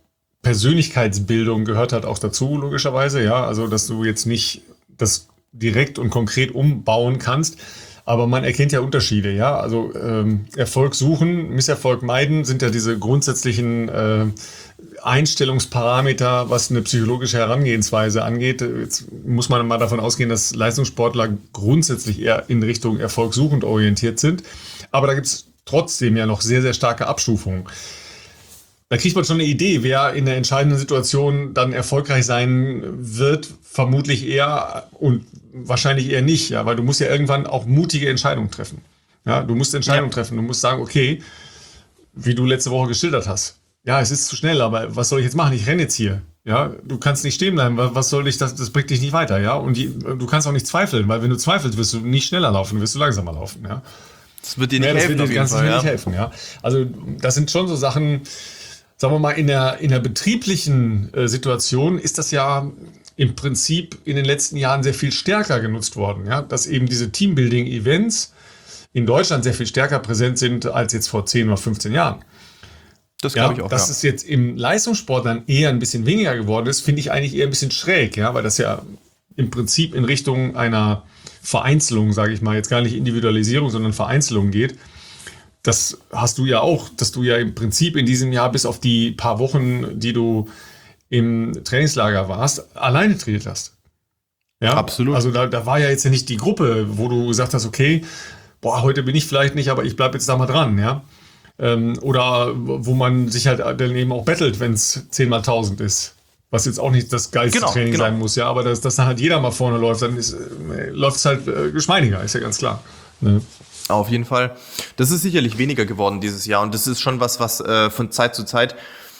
Persönlichkeitsbildung gehört halt auch dazu, logischerweise, ja. Also, dass du jetzt nicht das direkt und konkret umbauen kannst. Aber man erkennt ja Unterschiede, ja. Also Erfolg suchen, Misserfolg meiden sind ja diese grundsätzlichen Einstellungsparameter, was eine psychologische Herangehensweise angeht. Jetzt muss man mal davon ausgehen, dass Leistungssportler grundsätzlich eher in Richtung Erfolg suchend orientiert sind. Aber da gibt es trotzdem ja noch sehr, sehr starke Abstufungen. Da kriegt man schon eine Idee, wer in der entscheidenden Situation dann erfolgreich sein wird, vermutlich eher und wahrscheinlich eher nicht, ja, weil du musst ja irgendwann auch mutige Entscheidungen treffen. Ja, du musst Entscheidungen treffen, du musst sagen, okay, wie du letzte Woche geschildert hast. Ja, es ist zu schnell, aber was soll ich jetzt machen? Ich renne jetzt hier. Ja, du kannst nicht stehen bleiben, was soll ich, das bringt dich nicht weiter, ja, und du kannst auch nicht zweifeln, weil wenn du zweifelst, wirst du nicht schneller laufen, wirst du langsamer laufen, ja. Das wird dir nicht helfen, das wird dir nicht helfen, ja. Also, das sind schon so Sachen. Sagen wir mal, in der betrieblichen Situation ist das ja im Prinzip in den letzten Jahren sehr viel stärker genutzt worden. Ja? Dass eben diese Teambuilding-Events in Deutschland sehr viel stärker präsent sind als jetzt vor 10 oder 15 Jahren. Das glaube ich auch. Dass es jetzt im Leistungssport dann eher ein bisschen weniger geworden ist, finde ich eigentlich eher ein bisschen schräg, ja? Weil das ja im Prinzip in Richtung einer Vereinzelung, sage ich mal, jetzt gar nicht Individualisierung, sondern Vereinzelung geht. Das hast du ja auch, dass du ja im Prinzip in diesem Jahr bis auf die paar Wochen, die du im Trainingslager warst, alleine trainiert hast. Ja, absolut. Also da war ja jetzt ja nicht die Gruppe, wo du gesagt hast, okay, heute bin ich vielleicht nicht, aber ich bleibe jetzt da mal dran, ja. Oder wo man sich halt dann eben auch bettelt, wenn es 10x1000 ist. Was jetzt auch nicht das geilste Training sein muss, ja. Aber dass dann halt jeder mal vorne läuft, dann läuft es halt geschmeidiger, ist ja ganz klar. Ne? Auf jeden Fall. Das ist sicherlich weniger geworden dieses Jahr und das ist schon was von Zeit zu Zeit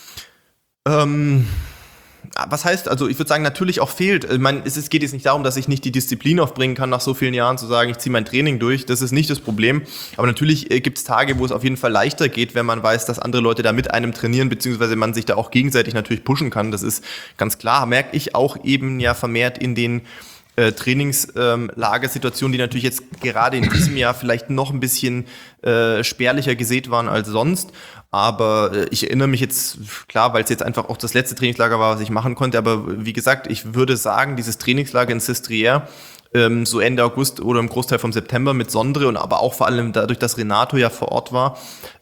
was heißt, also ich würde sagen, natürlich auch fehlt. Ich meine, es geht jetzt nicht darum, dass ich nicht die Disziplin aufbringen kann, nach so vielen Jahren zu sagen, ich ziehe mein Training durch. Das ist nicht das Problem. Aber natürlich gibt es Tage, wo es auf jeden Fall leichter geht, wenn man weiß, dass andere Leute da mit einem trainieren, beziehungsweise man sich da auch gegenseitig natürlich pushen kann. Das ist ganz klar. Merke ich auch eben ja vermehrt in den Trainingslagersituationen, die natürlich jetzt gerade in diesem Jahr vielleicht noch ein bisschen spärlicher gesät waren als sonst. Aber ich erinnere mich jetzt, klar, weil es jetzt einfach auch das letzte Trainingslager war, was ich machen konnte. Aber wie gesagt, ich würde sagen, dieses Trainingslager in Sestriere, so Ende August oder im Großteil vom September mit Sondre und aber auch vor allem dadurch, dass Renato ja vor Ort war,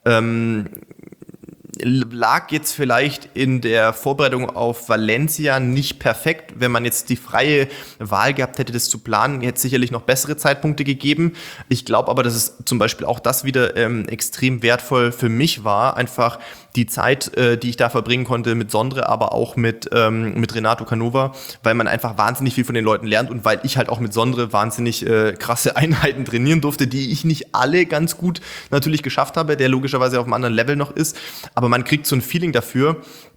lag jetzt vielleicht in der Vorbereitung auf Valencia nicht perfekt. Wenn man jetzt die freie Wahl gehabt hätte, das zu planen, hätte es sicherlich noch bessere Zeitpunkte gegeben. Ich glaube aber, dass es zum Beispiel auch das wieder extrem wertvoll für mich war. Einfach die Zeit, die ich da verbringen konnte mit Sondre, aber auch mit Renato Canova, weil man einfach wahnsinnig viel von den Leuten lernt und weil ich halt auch mit Sondre wahnsinnig krasse Einheiten trainieren durfte, die ich nicht alle ganz gut natürlich geschafft habe, der logischerweise auf einem anderen Level noch ist. Aber man kriegt so ein Feeling dafür,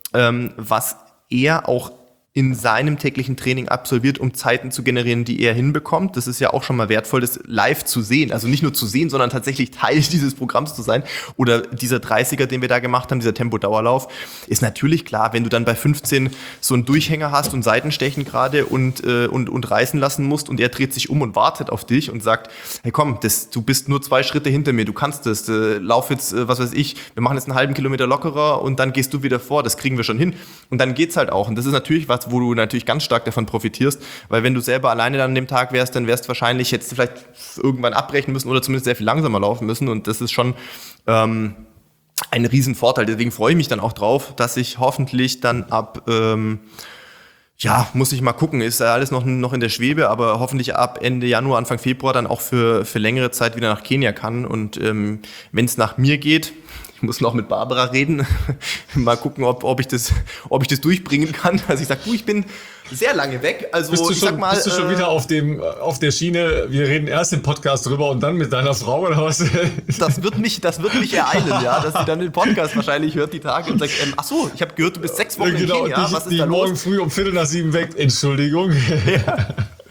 was er auch in seinem täglichen Training absolviert, um Zeiten zu generieren, die er hinbekommt. Das ist ja auch schon mal wertvoll, das live zu sehen. Also nicht nur zu sehen, sondern tatsächlich Teil dieses Programms zu sein. Oder dieser 30er, den wir da gemacht haben, dieser Tempo-Dauerlauf, ist natürlich klar, wenn du dann bei 15 so einen Durchhänger hast und Seitenstechen gerade und reißen lassen musst und er dreht sich um und wartet auf dich und sagt, hey komm, du bist nur 2 Schritte hinter mir, du kannst das, lauf jetzt, was weiß ich, wir machen jetzt einen halben Kilometer lockerer und dann gehst du wieder vor, das kriegen wir schon hin. Und dann geht's halt auch. Und das ist natürlich was, wo du natürlich ganz stark davon profitierst, weil wenn du selber alleine dann an dem Tag wärst, dann wärst du wahrscheinlich, hättest du vielleicht irgendwann abbrechen müssen oder zumindest sehr viel langsamer laufen müssen und das ist schon ein Riesenvorteil. Deswegen freue ich mich dann auch drauf, dass ich hoffentlich dann ab, muss ich mal gucken, ist ja alles noch in der Schwebe, aber hoffentlich ab Ende Januar, Anfang Februar dann auch für längere Zeit wieder nach Kenia kann und wenn es nach mir geht, ich muss noch mit Barbara reden, mal gucken, ob ich das durchbringen kann. Also ich sag, ich bin sehr lange weg. Also bist du schon wieder auf der Schiene, wir reden erst im Podcast drüber und dann mit deiner Frau oder was? Das wird mich ereilen, ja, dass sie dann den Podcast wahrscheinlich hört die Tage und sagt, ach so, ich habe gehört, du bist 6 Wochen in Kenia, was ist da los? Morgen früh um 6:45 weg, Entschuldigung. Ja.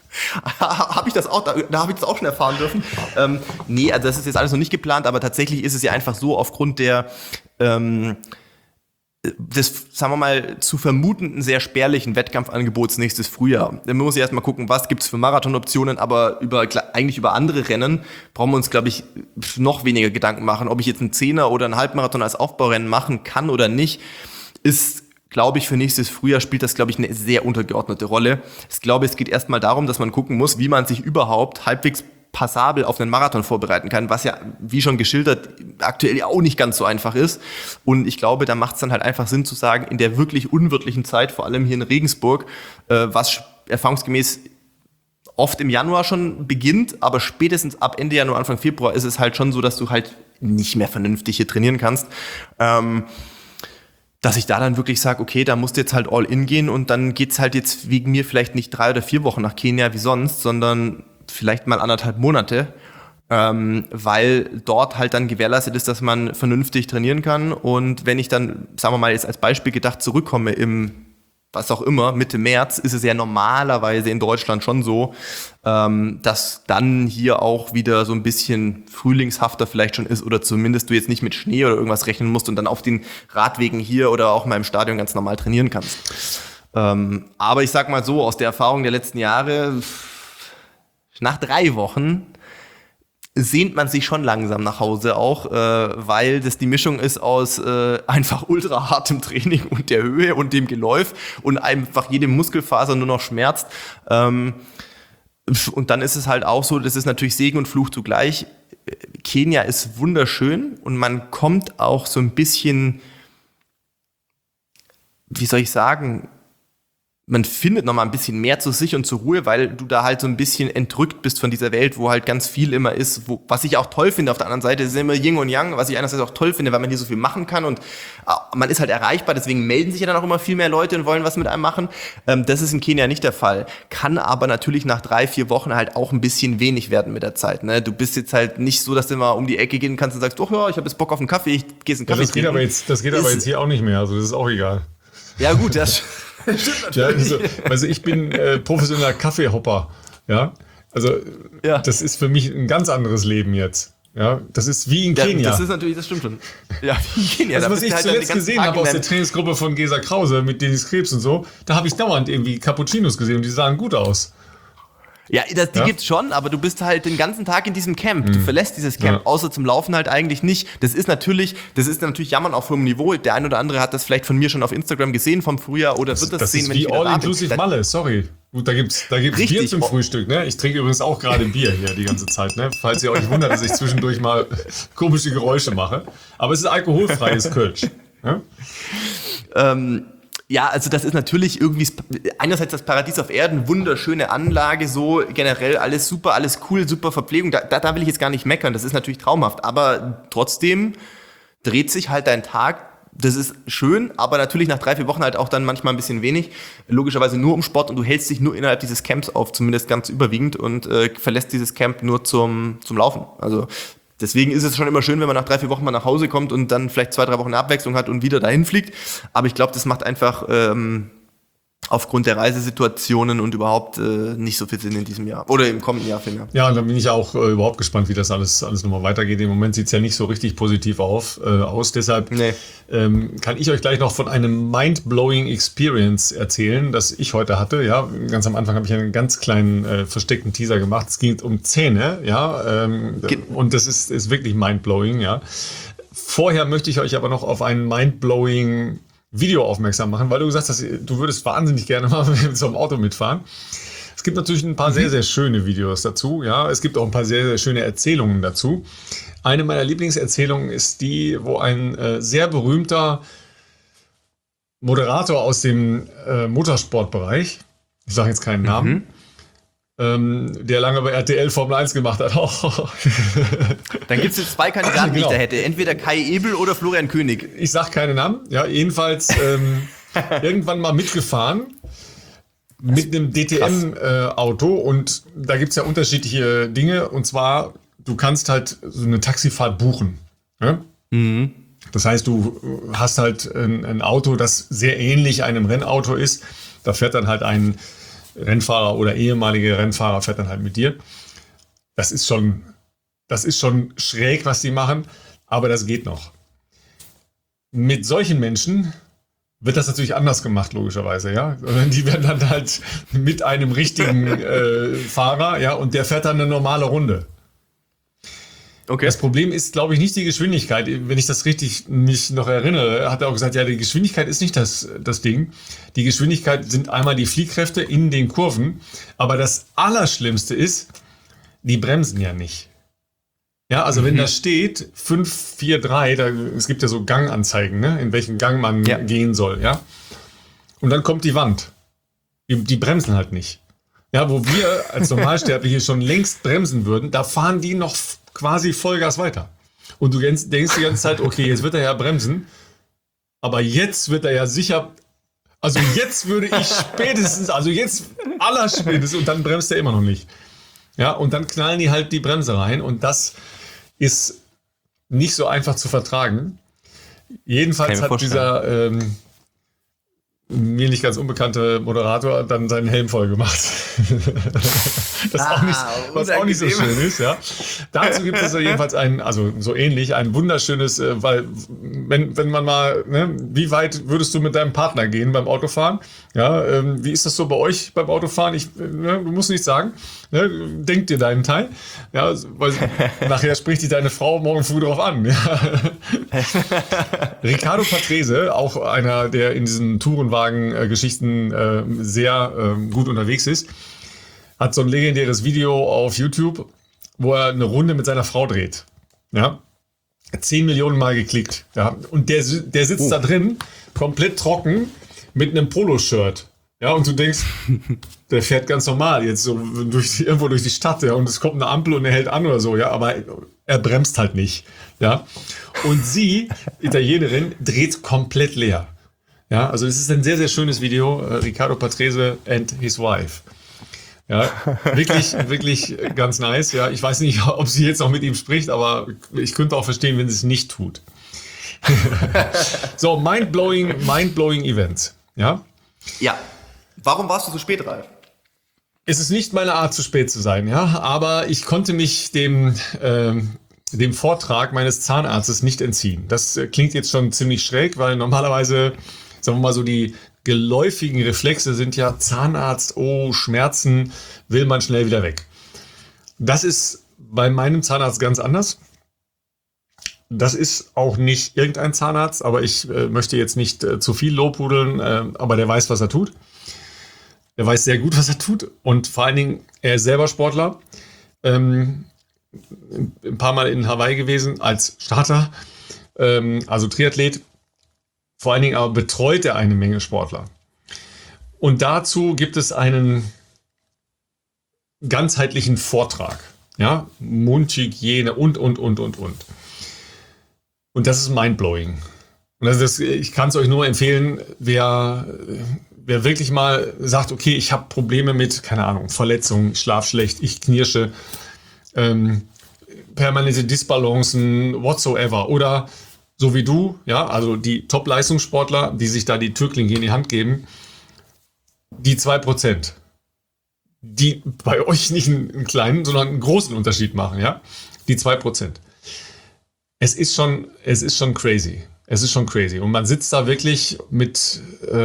Habe ich das auch schon erfahren dürfen? Nee, also das ist jetzt alles noch nicht geplant, aber tatsächlich ist es ja einfach so aufgrund des, sagen wir mal, zu vermutenden sehr spärlichen Wettkampfangebots nächstes Frühjahr. Da muss ich erstmal gucken, was gibt's für Marathonoptionen, aber eigentlich über andere Rennen brauchen wir uns, glaube ich, noch weniger Gedanken machen. Ob ich jetzt einen 10er oder einen Halbmarathon als Aufbaurennen machen kann oder nicht, ist glaube ich, für nächstes Frühjahr spielt das, glaube ich, eine sehr untergeordnete Rolle. Ich glaube, es geht erstmal darum, dass man gucken muss, wie man sich überhaupt halbwegs passabel auf einen Marathon vorbereiten kann, was ja, wie schon geschildert, aktuell ja auch nicht ganz so einfach ist. Und ich glaube, da macht es dann halt einfach Sinn zu sagen, in der wirklich unwirtlichen Zeit, vor allem hier in Regensburg, was erfahrungsgemäß oft im Januar schon beginnt, aber spätestens ab Ende Januar, Anfang Februar ist es halt schon so, dass du halt nicht mehr vernünftig hier trainieren kannst. Dass ich da dann wirklich sage, okay, da musst du jetzt halt all in gehen und dann geht's halt jetzt wegen mir vielleicht nicht 3 oder 4 Wochen nach Kenia wie sonst, sondern vielleicht mal 1,5 Monate, weil dort halt dann gewährleistet ist, dass man vernünftig trainieren kann. Und wenn ich dann, sagen wir mal jetzt als Beispiel gedacht, zurückkomme im, was auch immer, Mitte März, ist es ja normalerweise in Deutschland schon so, dass dann hier auch wieder so ein bisschen frühlingshafter vielleicht schon ist oder zumindest du jetzt nicht mit Schnee oder irgendwas rechnen musst und dann auf den Radwegen hier oder auch mal im Stadion ganz normal trainieren kannst. Aber ich sag mal so, aus der Erfahrung der letzten Jahre, nach 3 Wochen sehnt man sich schon langsam nach Hause auch, weil das die Mischung ist aus einfach ultra hartem Training und der Höhe und dem Geläuf und einfach jede Muskelfaser nur noch schmerzt. Und dann ist es halt auch so, das ist natürlich Segen und Fluch zugleich. Kenia ist wunderschön und man kommt auch so ein bisschen, wie soll ich sagen, man findet noch mal ein bisschen mehr zu sich und zur Ruhe, weil du da halt so ein bisschen entrückt bist von dieser Welt, wo halt ganz viel immer ist, was ich auch toll finde. Auf der anderen Seite ist immer Yin und Yang, was ich einerseits auch toll finde, weil man hier so viel machen kann und man ist halt erreichbar, deswegen melden sich ja dann auch immer viel mehr Leute und wollen was mit einem machen. Das ist in Kenia nicht der Fall. Kann aber natürlich nach 3-4 Wochen halt auch ein bisschen wenig werden mit der Zeit. Ne? Du bist jetzt halt nicht so, dass du mal um die Ecke gehen kannst und sagst, doch ja, ich habe jetzt Bock auf einen Kaffee, ich gehe einen Kaffee trinken. Das geht aber jetzt hier auch nicht mehr, also das ist auch egal. Ja gut, das stimmt natürlich. Ja, also ich bin professioneller Kaffeehopper, ja. Also ja. Das ist für mich ein ganz anderes Leben jetzt. Ja, das ist wie in Kenia. Das ist natürlich, das stimmt schon. Ja, wie in Kenia. Also was ich halt zuletzt gesehen habe aus der Trainingsgruppe von Gesa Krause mit Dennis Krebs und so, da habe ich dauernd irgendwie Cappuccinos gesehen und die sahen gut aus. Ja, die gibt's schon, aber du bist halt den ganzen Tag in diesem Camp. Du verlässt dieses Camp, außer zum Laufen halt eigentlich nicht. Das ist natürlich Jammern auf hohem Niveau. Der ein oder andere hat das vielleicht von mir schon auf Instagram gesehen vom Frühjahr oder wird das sehen, wenn ich wieder da bin. Das ist wie All-Inclusive Malle, sorry. Gut, da gibt's Bier zum Frühstück, ne? Ich trinke übrigens auch gerade Bier hier die ganze Zeit, ne? Falls ihr euch wundert, dass ich zwischendurch mal komische Geräusche mache. Aber es ist alkoholfreies Kölsch. Ne? Ja, also das ist natürlich irgendwie einerseits das Paradies auf Erden, wunderschöne Anlage, so generell alles super, alles cool, super Verpflegung, da will ich jetzt gar nicht meckern, das ist natürlich traumhaft, aber trotzdem dreht sich halt dein Tag, das ist schön, aber natürlich nach 3-4 Wochen halt auch dann manchmal ein bisschen wenig, logischerweise nur um Sport und du hältst dich nur innerhalb dieses Camps auf, zumindest ganz überwiegend und verlässt dieses Camp nur zum Laufen, also deswegen ist es schon immer schön, wenn man nach 3-4 Wochen mal nach Hause kommt und dann vielleicht 2-3 Wochen eine Abwechslung hat und wieder dahin fliegt. Aber ich glaube, das macht einfach aufgrund der Reisesituationen und überhaupt nicht so viel Sinn in diesem Jahr. Oder im kommenden Jahr vielmehr. Ja, und dann bin ich auch überhaupt gespannt, wie das alles nochmal weitergeht. Im Moment sieht es ja nicht so richtig positiv aus. Deshalb kann ich euch gleich noch von einem mind-blowing Experience erzählen, das ich heute hatte. Ja, ganz am Anfang habe ich einen ganz kleinen versteckten Teaser gemacht. Es ging um Zähne, ja, und das ist wirklich mind-blowing, ja. Vorher möchte ich euch aber noch auf einen mind-blowing Video aufmerksam machen, weil du gesagt hast, du würdest wahnsinnig gerne mal mit so einem Auto mitfahren. Es gibt natürlich ein paar sehr, sehr schöne Videos dazu. Ja, es gibt auch ein paar sehr, sehr schöne Erzählungen dazu. Eine meiner Lieblingserzählungen ist die, wo ein sehr berühmter Moderator aus dem Motorsportbereich, ich sage jetzt keinen Namen, der lange bei RTL Formel 1 gemacht hat. Dann gibt es jetzt 2 Kandidaten, die ich da hätte. Entweder Kai Ebel oder Florian König. Ich sage keine Namen. Ja, jedenfalls irgendwann mal mitgefahren mit einem DTM-Auto. Und da gibt es ja unterschiedliche Dinge. Und zwar, du kannst halt so eine Taxifahrt buchen. Ja? Mhm. Das heißt, du hast halt ein Auto, das sehr ähnlich einem Rennauto ist. Da fährt dann halt ein Rennfahrer oder ehemalige Rennfahrer fährt dann halt mit dir. Das ist schon schräg, was die machen, aber das geht noch. Mit solchen Menschen wird das natürlich anders gemacht, logischerweise, ja. Die werden dann halt mit einem richtigen Fahrer, ja, und der fährt dann eine normale Runde. Okay. Das Problem ist, glaube ich, nicht die Geschwindigkeit. Wenn ich das richtig mich noch erinnere, hat er auch gesagt, ja, die Geschwindigkeit ist nicht das Ding. Die Geschwindigkeit sind einmal die Fliehkräfte in den Kurven. Aber das Allerschlimmste ist, die bremsen ja nicht. Ja, also wenn da steht 5, 4, 3, es gibt ja so Ganganzeigen, ne, in welchen Gang man gehen soll, ja. Und dann kommt die Wand. Die bremsen halt nicht. Ja, wo wir als Normalsterbliche schon längst bremsen würden, da fahren die noch quasi Vollgas weiter. Und du denkst die ganze Zeit, okay, jetzt wird er ja bremsen, aber jetzt wird er ja sicher, also jetzt würde ich spätestens, also jetzt allerspätestens, und dann bremst er immer noch nicht. Ja, und dann knallen die halt die Bremse rein und das ist nicht so einfach zu vertragen. Jedenfalls hat dieser mir nicht ganz unbekannte Moderator dann seinen Helm voll gemacht. Was auch nicht so schön ist, ja. Dazu gibt es jedenfalls so ähnlich, ein wunderschönes, weil, wenn man mal, ne, wie weit würdest du mit deinem Partner gehen beim Autofahren? Ja, wie ist das so bei euch beim Autofahren? Du musst nichts sagen, ne, denk dir deinen Teil, ja, weil nachher spricht dich deine Frau morgen früh drauf an, ja. Riccardo Patrese, auch einer, der in diesen Tourenwagen-Geschichten sehr gut unterwegs ist, hat so ein legendäres Video auf YouTube, wo er eine Runde mit seiner Frau dreht. Ja? 10 Millionen Mal geklickt. Ja? Und der sitzt da drin, komplett trocken, mit einem Poloshirt. Ja, und du denkst, der fährt ganz normal jetzt so irgendwo durch die Stadt, ja, und es kommt eine Ampel und er hält an oder so, ja, aber er bremst halt nicht. Ja? Und sie, Italienerin, dreht komplett leer. Ja, also es ist ein sehr, sehr schönes Video, Riccardo Patrese and his wife. Ja, wirklich, wirklich ganz nice. Ja, ich weiß nicht, ob sie jetzt noch mit ihm spricht, aber ich könnte auch verstehen, wenn sie es nicht tut. So, mindblowing Events. Ja? Ja. Warum warst du so spät, Ralf? Es ist nicht meine Art, zu spät zu sein, ja, aber ich konnte mich dem Vortrag meines Zahnarztes nicht entziehen. Das klingt jetzt schon ziemlich schräg, weil normalerweise, sagen wir mal so, die geläufigen Reflexe sind ja Zahnarzt, oh, Schmerzen, will man schnell wieder weg. Das ist bei meinem Zahnarzt ganz anders. Das ist auch nicht irgendein Zahnarzt, aber ich möchte jetzt nicht zu viel lobhudeln, aber der weiß, was er tut. Er weiß sehr gut, was er tut und vor allen Dingen, er ist selber Sportler. Ein paar Mal in Hawaii gewesen als Starter, also Triathlet. Vor allen Dingen aber betreut er eine Menge Sportler. Und dazu gibt es einen ganzheitlichen Vortrag. Ja, Mundhygiene und. Und das ist mindblowing. Und ich kann es euch nur empfehlen, wer wirklich mal sagt, okay, ich habe Probleme mit, keine Ahnung, Verletzungen, ich schlaf schlecht, ich knirsche, permanente Disbalancen, whatsoever. Oder so wie du, ja, also die Top-Leistungssportler, die sich da die Türklinke in die Hand geben, die 2%, die bei euch nicht einen kleinen, sondern einen großen Unterschied machen, ja, die 2%. Es ist schon crazy. Es ist schon crazy. Und man sitzt da wirklich mit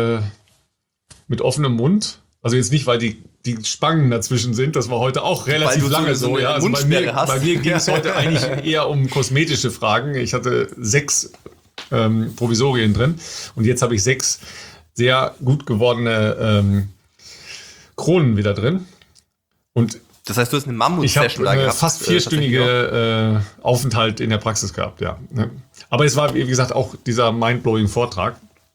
offenem Mund. Also jetzt nicht, weil die Spangen dazwischen sind. Das war heute auch relativ lange so. Ja, also bei mir ging es heute eigentlich eher um kosmetische Fragen. Ich hatte 6 Provisorien drin. Und jetzt habe ich 6 sehr gut gewordene Kronen wieder drin. Und das heißt, du hast eine Mammut-Session da gehabt? Fast 4-stündige Aufenthalt in der Praxis gehabt, ja. Aber es war, wie gesagt, auch dieser mindblowing Vortrag.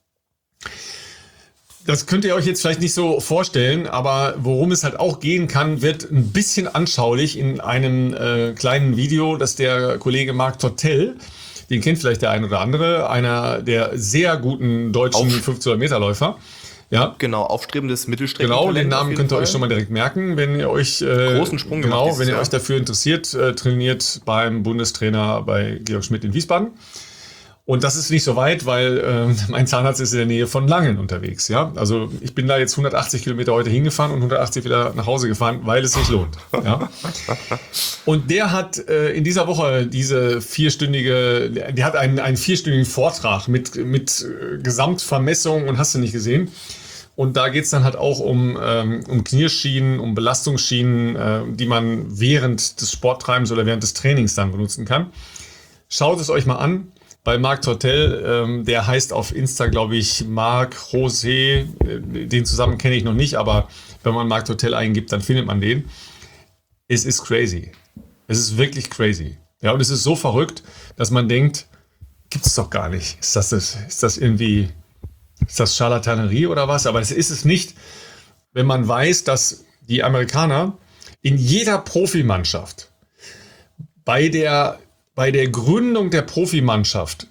Das könnt ihr euch jetzt vielleicht nicht so vorstellen, aber worum es halt auch gehen kann, wird ein bisschen anschaulich in einem kleinen Video, das der Kollege Marc Tortell, den kennt vielleicht der ein oder andere, einer der sehr guten deutschen 1500-Meter-Läufer. Ja. Genau, aufstrebendes Mittelstrecken. Genau, den Namen könnt ihr euch schon mal direkt merken, wenn ihr euch großen Sprung genau, wenn ihr euch dafür interessiert, trainiert beim Bundestrainer bei Georg Schmidt in Wiesbaden. Und das ist nicht so weit, weil mein Zahnarzt ist in der Nähe von Langen unterwegs. Ja, also ich bin da jetzt 180 Kilometer heute hingefahren und 180 wieder nach Hause gefahren, weil es sich lohnt. Ja. Und der hat in dieser Woche der hat einen 4-stündigen Vortrag mit Gesamtvermessung und hast du nicht gesehen. Und da geht es dann halt auch um Knierschienen, um Belastungsschienen, die man während des Sporttreibens oder während des Trainings dann benutzen kann. Schaut es euch mal an bei Marc Tortel. Der heißt auf Insta, glaube ich, Marc José. Den zusammen kenne ich noch nicht, aber wenn man Marc Tortel eingibt, dann findet man den. Es ist crazy. Es ist wirklich crazy. Ja, und es ist so verrückt, dass man denkt, gibt es doch gar nicht. Ist das irgendwie... Ist das Charlatanerie oder was? Aber das ist es nicht, wenn man weiß, dass die Amerikaner in jeder Profimannschaft bei der Gründung der Profimannschaft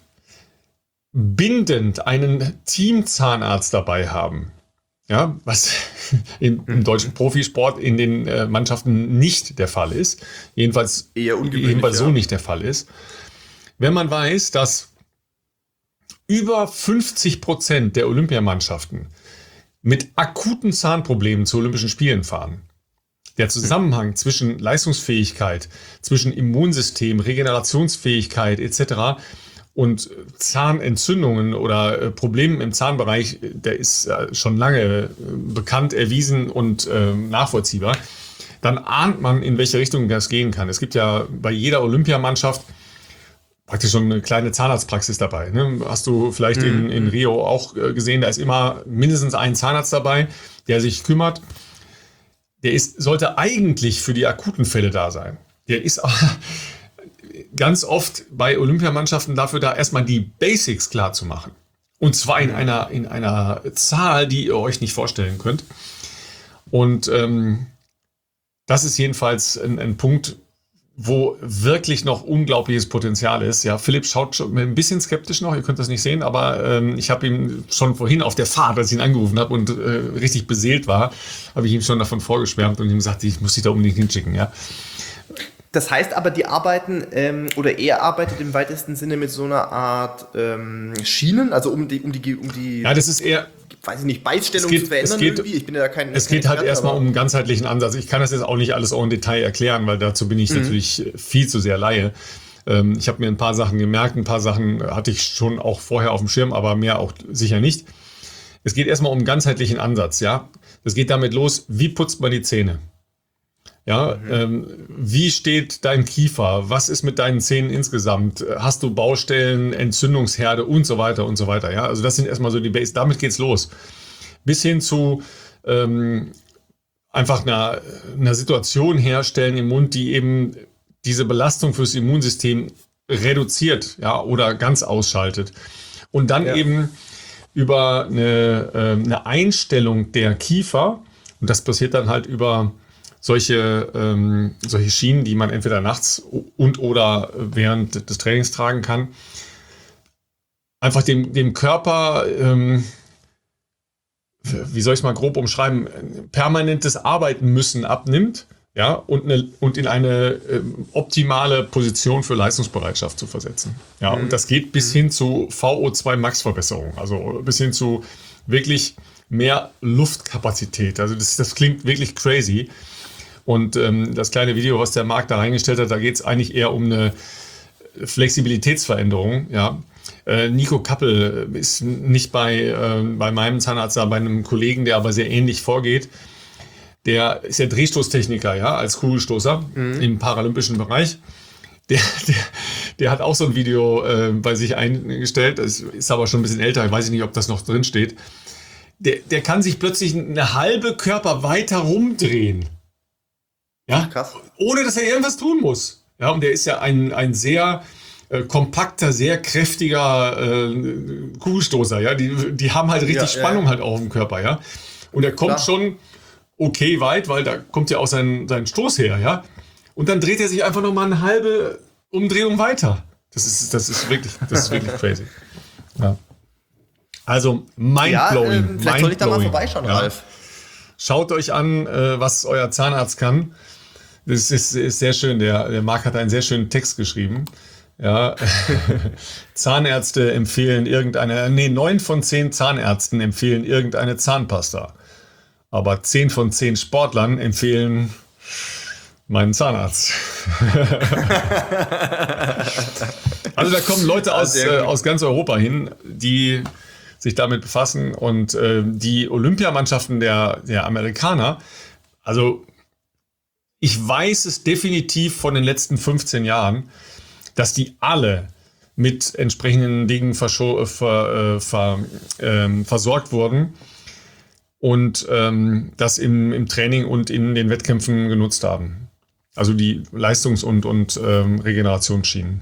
bindend einen Teamzahnarzt dabei haben. Ja, was im deutschen Profisport in den Mannschaften nicht der Fall ist. Jedenfalls so nicht der Fall ist. Wenn man weiß, dass über 50% der Olympiamannschaften mit akuten Zahnproblemen zu Olympischen Spielen fahren. Der Zusammenhang zwischen Leistungsfähigkeit, zwischen Immunsystem, Regenerationsfähigkeit etc. und Zahnentzündungen oder Problemen im Zahnbereich, der ist schon lange bekannt, erwiesen und nachvollziehbar. Dann ahnt man, in welche Richtung das gehen kann. Es gibt ja bei jeder Olympiamannschaft praktisch schon eine kleine Zahnarztpraxis dabei. Ne? Hast du vielleicht in Rio auch gesehen, da ist immer mindestens ein Zahnarzt dabei, der sich kümmert. Sollte eigentlich für die akuten Fälle da sein. Der ist ganz oft bei Olympiamannschaften dafür da, erstmal die Basics klar zu machen. Und zwar in einer Zahl, die ihr euch nicht vorstellen könnt. Und das ist jedenfalls ein Punkt, wo wirklich noch unglaubliches Potenzial ist. Ja, Philipp schaut schon ein bisschen skeptisch noch, ihr könnt das nicht sehen, aber ich habe ihm schon vorhin auf der Fahrt, als ich ihn angerufen habe und richtig beseelt war, habe ich ihm schon davon vorgeschwärmt und ihm gesagt, ich muss dich da unbedingt hinschicken. Ja. Das heißt aber, die arbeiten, oder er arbeitet im weitesten Sinne mit so einer Art Schienen, also um die ja, das ist eher, weiß ich nicht, Beißstellung zu verändern irgendwie? Ich bin ja da kein Es geht halt erstmal um einen ganzheitlichen Ansatz. Ich kann das jetzt auch nicht alles auch im Detail erklären, weil dazu bin ich natürlich viel zu sehr Laie. Ich habe mir ein paar Sachen gemerkt, ein paar Sachen hatte ich schon auch vorher auf dem Schirm, aber mehr auch sicher nicht. Es geht erstmal um einen ganzheitlichen Ansatz, ja. Das geht damit los, wie putzt man die Zähne? Ja, wie steht dein Kiefer? Was ist mit deinen Zähnen insgesamt? Hast du Baustellen, Entzündungsherde und so weiter und so weiter? Ja, also das sind erstmal so die Basics. Damit geht's los. Bis hin zu einfach einer Situation herstellen im Mund, die eben diese Belastung fürs Immunsystem reduziert, ja, oder ganz ausschaltet. Und dann eben über eine Einstellung der Kiefer, und das passiert dann halt über solche Schienen, die man entweder nachts und oder während des Trainings tragen kann, einfach dem Körper, wie soll ich es mal grob umschreiben, permanentes Arbeiten müssen abnimmt, ja, und in eine optimale Position für Leistungsbereitschaft zu versetzen. Ja, und das geht bis hin zu VO2-Max-Verbesserung, also bis hin zu wirklich mehr Luftkapazität. Also das klingt wirklich crazy. Und das kleine Video, was der Marc da reingestellt hat, da geht es eigentlich eher um eine Flexibilitätsveränderung. Ja. Nico Kappel ist nicht bei meinem Zahnarzt, da bei einem Kollegen, der aber sehr ähnlich vorgeht. Der ist ja Drehstoßtechniker, ja, als Kugelstoßer im paralympischen Bereich. Der hat auch so ein Video bei sich eingestellt. Das ist aber schon ein bisschen älter. Ich weiß nicht, ob das noch drin steht. Der kann sich plötzlich eine halbe Körper weiter rumdrehen. Ja, krass. Ohne dass er irgendwas tun muss. Ja, und der ist ja ein sehr kompakter, sehr kräftiger Kugelstoßer. Ja, die haben halt richtig Spannung halt auch im Körper. Ja, und er kommt schon okay weit, weil da kommt ja auch sein Stoß her. Ja, und dann dreht er sich einfach noch mal eine halbe Umdrehung weiter. Das ist wirklich crazy. Ja. Also mindblowing. Vielleicht soll ich da mal vorbeischauen, Ralf. Schaut euch an, was euer Zahnarzt kann. Das ist sehr schön. Der Marc hat einen sehr schönen Text geschrieben. Ja. Zahnärzte empfehlen 9 von 10 Zahnärzten empfehlen irgendeine Zahnpasta. Aber 10 von 10 Sportlern empfehlen meinen Zahnarzt. Also da kommen Leute aus ganz Europa hin, die sich damit befassen. Und die Olympiamannschaften der Amerikaner, also ich weiß es definitiv von den letzten 15 Jahren, dass die alle mit entsprechenden Dingen versorgt wurden und das im Training und in den Wettkämpfen genutzt haben. Also die Leistungs- und Regenerationsschienen.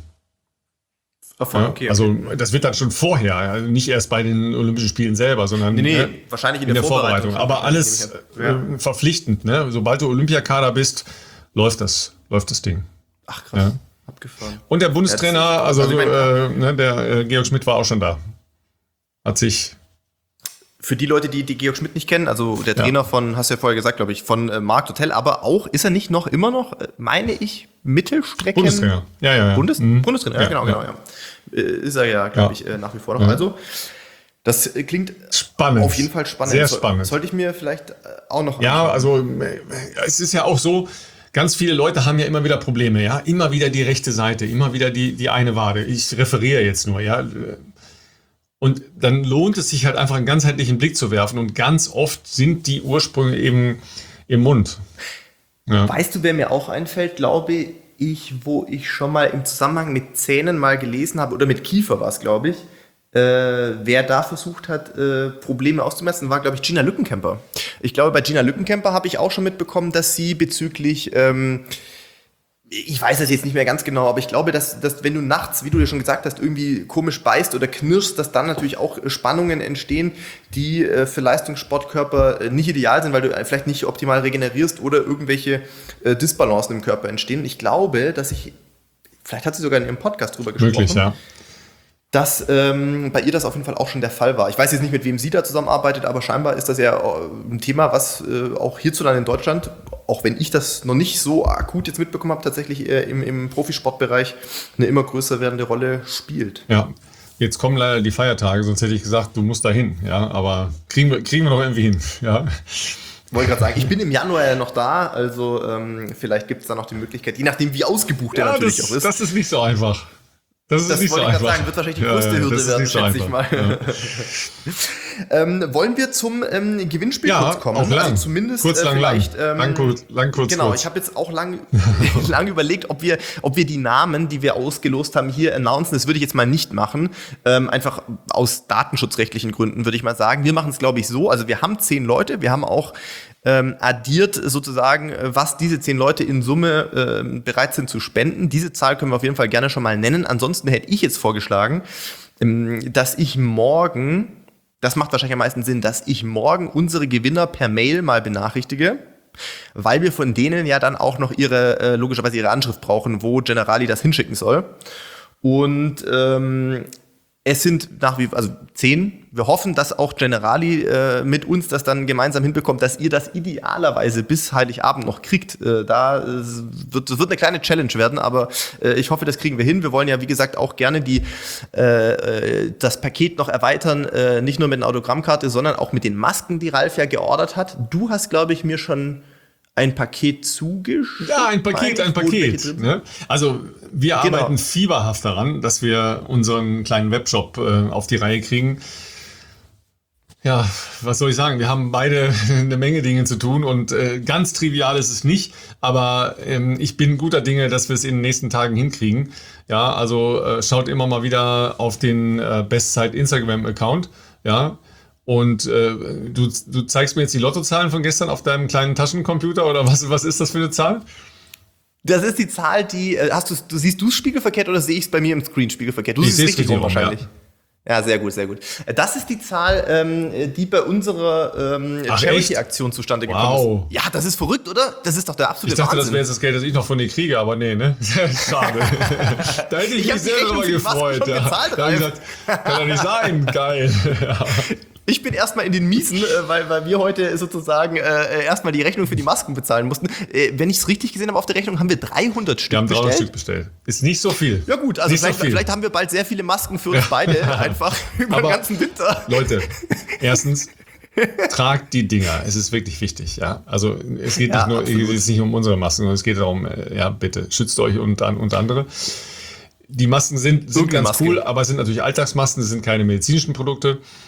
Okay. Also das wird dann schon vorher, also nicht erst bei den Olympischen Spielen selber, sondern wahrscheinlich in der Vorbereitung. Aber alles verpflichtend. Ne? Sobald du Olympiakader bist, läuft das Ding. Ach krass, ja. Abgefahren. Und der Bundestrainer, der Georg Schmidt war auch schon da. Hat sich... Für die Leute, die Georg Schmidt nicht kennen, also der Trainer von, hast du ja vorher gesagt, glaube ich, von Markt Hotel, aber auch, ist er nicht immer noch, meine ich, Mittelstrecken... Bundestrainer. Ja. Bundestrainer, genau. Ist er ja, glaube ich, nach wie vor noch. Also, das klingt spannend. Auf jeden Fall spannend. Sehr spannend. Sollte ich mir vielleicht auch noch... Ja, also es ist ja auch so, ganz viele Leute haben ja immer wieder Probleme, ja, immer wieder die rechte Seite, immer wieder die eine Wade. Ich referiere jetzt nur, ja. Und dann lohnt es sich halt einfach einen ganzheitlichen Blick zu werfen und ganz oft sind die Ursprünge eben im Mund. Ja. Weißt du, wer mir auch einfällt, glaube ich, wo ich schon mal im Zusammenhang mit Zähnen mal gelesen habe, oder mit Kiefer war es, glaube ich, wer da versucht hat, Probleme auszumessen, war, glaube ich, Gina Lückenkämper. Ich glaube, bei Gina Lückenkämper habe ich auch schon mitbekommen, dass sie bezüglich... ich weiß das jetzt nicht mehr ganz genau, aber ich glaube, dass wenn du nachts, wie du ja schon gesagt hast, irgendwie komisch beißt oder knirschst, dass dann natürlich auch Spannungen entstehen, die für Leistungssportkörper nicht ideal sind, weil du vielleicht nicht optimal regenerierst oder irgendwelche Disbalancen im Körper entstehen. Ich glaube, vielleicht hat sie sogar in ihrem Podcast drüber gesprochen. Wirklich, ja. Dass bei ihr das auf jeden Fall auch schon der Fall war. Ich weiß jetzt nicht, mit wem sie da zusammenarbeitet, aber scheinbar ist das ja ein Thema, was auch hierzulande in Deutschland, auch wenn ich das noch nicht so akut jetzt mitbekommen habe, tatsächlich im Profisportbereich eine immer größer werdende Rolle spielt. Ja, jetzt kommen leider die Feiertage, sonst hätte ich gesagt, du musst da hin. Ja, aber kriegen wir noch irgendwie hin. Ja. Wollte gerade sagen, ich bin im Januar ja noch da, also vielleicht gibt es da noch die Möglichkeit, je nachdem wie ausgebucht der natürlich auch ist. Das ist nicht so einfach. Das wollte ich gerade sagen, wird wahrscheinlich die größte Hürde werden, schätze ich mal. Ja. Wollen wir zum Gewinnspiel kurz kommen? Auch lang. Also zumindest kurz, lang, vielleicht. Lang, kurz. Genau, kurz. ich habe jetzt auch lang überlegt, ob wir die Namen, die wir ausgelost haben, hier announcen. Das würde ich jetzt mal nicht machen. Einfach aus datenschutzrechtlichen Gründen würde ich mal sagen. Wir machen es, glaube ich, so. Also wir haben 10 Leute. Wir haben auch addiert sozusagen, was diese 10 Leute in Summe bereit sind zu spenden. Diese Zahl können wir auf jeden Fall gerne schon mal nennen. Ansonsten hätte ich jetzt vorgeschlagen, dass ich morgen, das macht wahrscheinlich am meisten Sinn, dass ich morgen unsere Gewinner per Mail mal benachrichtige, weil wir von denen ja dann auch noch logischerweise ihre Anschrift brauchen, wo Generali das hinschicken soll. Und es sind also 10. Wir hoffen, dass auch Generali mit uns das dann gemeinsam hinbekommt, dass ihr das idealerweise bis Heiligabend noch kriegt. Das wird eine kleine Challenge werden, aber ich hoffe, das kriegen wir hin. Wir wollen ja, wie gesagt, auch gerne das Paket noch erweitern, nicht nur mit einer Autogrammkarte, sondern auch mit den Masken, die Ralf ja geordert hat. Du hast, glaube ich, mir schon ein Paket zugeschickt. Ja, ein Paket. Ne? Also wir arbeiten fieberhaft daran, dass wir unseren kleinen Webshop auf die Reihe kriegen. Ja, was soll ich sagen? Wir haben beide eine Menge Dinge zu tun und ganz trivial ist es nicht, aber ich bin guter Dinge, dass wir es in den nächsten Tagen hinkriegen. Ja, also schaut immer mal wieder auf den Bestzeit Instagram-Account, ja. Und du zeigst mir jetzt die Lottozahlen von gestern auf deinem kleinen Taschencomputer oder was ist das für eine Zahl? Das ist die Zahl, die siehst du es spiegelverkehrt oder sehe ich es bei mir im Screen spiegelverkehrt? Du siehst es richtig rum wahrscheinlich. Ja, sehr gut, sehr gut. Das ist die Zahl, die bei unserer Charity-Aktion zustande gekommen ist. Ja, das ist verrückt, oder? Das ist doch der absolute Wahnsinn. Ich dachte, das wäre jetzt das Geld, das ich noch von dir kriege, aber nee, ne? Schade. Da hätte ich mich sehr darüber gefreut. Ja. Da habe ich gesagt, kann doch nicht sein. Geil. Ja. Ich bin erstmal in den Miesen, weil wir heute sozusagen erstmal die Rechnung für die Masken bezahlen mussten. Wenn ich es richtig gesehen habe auf der Rechnung, haben wir 300 Stück bestellt. Wir haben 300 Stück bestellt. Ist nicht so viel. Ja gut, also vielleicht haben wir bald sehr viele Masken für uns beide, einfach über den ganzen Winter. Leute, erstens, tragt die Dinger. Es ist wirklich wichtig. Ja? Also es geht nicht um unsere Masken, sondern es geht darum, bitte, schützt euch und andere. Die Masken sind ganz cool, aber es sind natürlich Alltagsmasken, es sind keine medizinischen Produkte.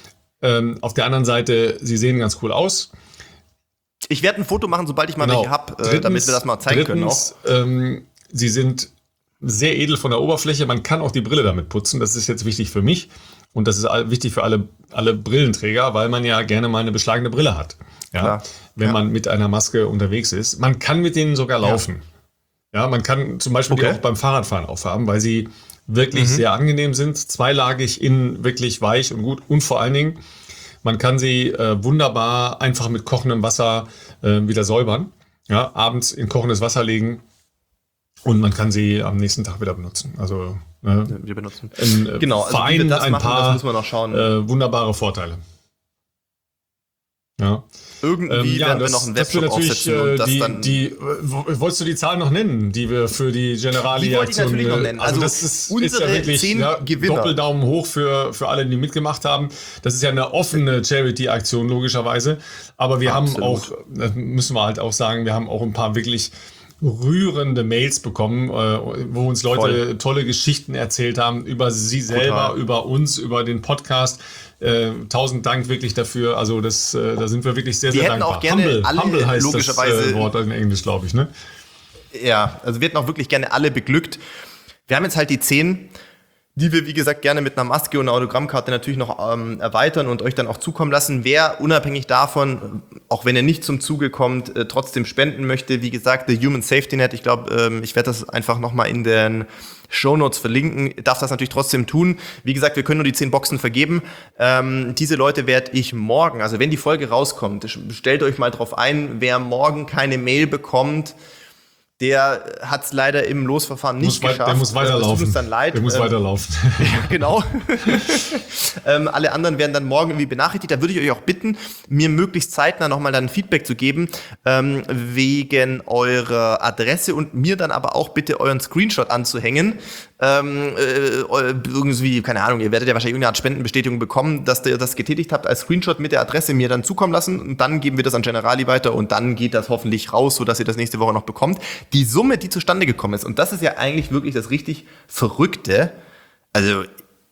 Auf der anderen Seite, sie sehen ganz cool aus. Ich werde ein Foto machen, sobald ich mal welche habe, damit wir das mal zeigen können auch. Sie sind sehr edel von der Oberfläche. Man kann auch die Brille damit putzen. Das ist jetzt wichtig für mich. Und das ist wichtig für alle Brillenträger, weil man ja gerne mal eine beschlagene Brille hat. Ja, wenn man mit einer Maske unterwegs ist. Man kann mit denen sogar laufen. Ja, man kann zum Beispiel die auch beim Fahrradfahren aufhaben, weil sie wirklich sehr angenehm sind. Zweilagig, innen wirklich weich und gut. Und vor allen Dingen, man kann sie wunderbar einfach mit kochendem Wasser wieder säubern. Ja, abends in kochendes Wasser legen und man kann sie am nächsten Tag wieder benutzen. Also wir benutzen. Genau, also Verein, das ein machen, paar das müssen wir noch schauen. Wunderbare Vorteile. Ja. Irgendwie werden wir noch einen Webshop aufsetzen und das wolltest du die Zahlen noch nennen, die wir für die Generali-Aktion... Die wollte ich natürlich noch nennen. Also das ist ja wirklich 10 Gewinner. Doppeldaumen hoch für alle, die mitgemacht haben. Das ist ja eine offene Charity-Aktion, logischerweise. Aber wir haben auch, das müssen wir halt auch sagen, wir haben auch ein paar wirklich rührende Mails bekommen, wo uns Leute tolle Geschichten erzählt haben über sie selber, über uns, über den Podcast. 1000 Dank wirklich dafür. Also da sind wir wirklich sehr, sehr dankbar. Auch gerne Humble heißt logischerweise das Wort in Englisch, glaube ich, ne? Ja, also wir hätten auch wirklich gerne alle beglückt. Wir haben jetzt halt die 10, die wir, wie gesagt, gerne mit einer Maske und einer Autogrammkarte natürlich noch erweitern und euch dann auch zukommen lassen. Wer unabhängig davon, auch wenn er nicht zum Zuge kommt, trotzdem spenden möchte, wie gesagt, The Human Safety Net, ich glaube, ich werde das einfach nochmal in den Shownotes verlinken, darf das natürlich trotzdem tun. Wie gesagt, wir können nur die 10 Boxen vergeben. Diese Leute werde ich morgen, also wenn die Folge rauskommt, stellt euch mal drauf ein, wer morgen keine Mail bekommt, der hat es leider im Losverfahren nicht geschafft. Der muss weiterlaufen. Das tut uns dann leid. Der muss weiterlaufen. Genau. Alle anderen werden dann morgen irgendwie benachrichtigt. Da würde ich euch auch bitten, mir möglichst zeitnah nochmal dann Feedback zu geben, wegen eurer Adresse und mir dann aber auch bitte euren Screenshot anzuhängen. Irgendwie, keine Ahnung, ihr werdet ja wahrscheinlich irgendeine Art Spendenbestätigung bekommen, dass ihr das getätigt habt, als Screenshot mit der Adresse mir dann zukommen lassen und dann geben wir das an Generali weiter und dann geht das hoffentlich raus, sodass ihr das nächste Woche noch bekommt. Die Summe, die zustande gekommen ist, und das ist ja eigentlich wirklich das richtig Verrückte, also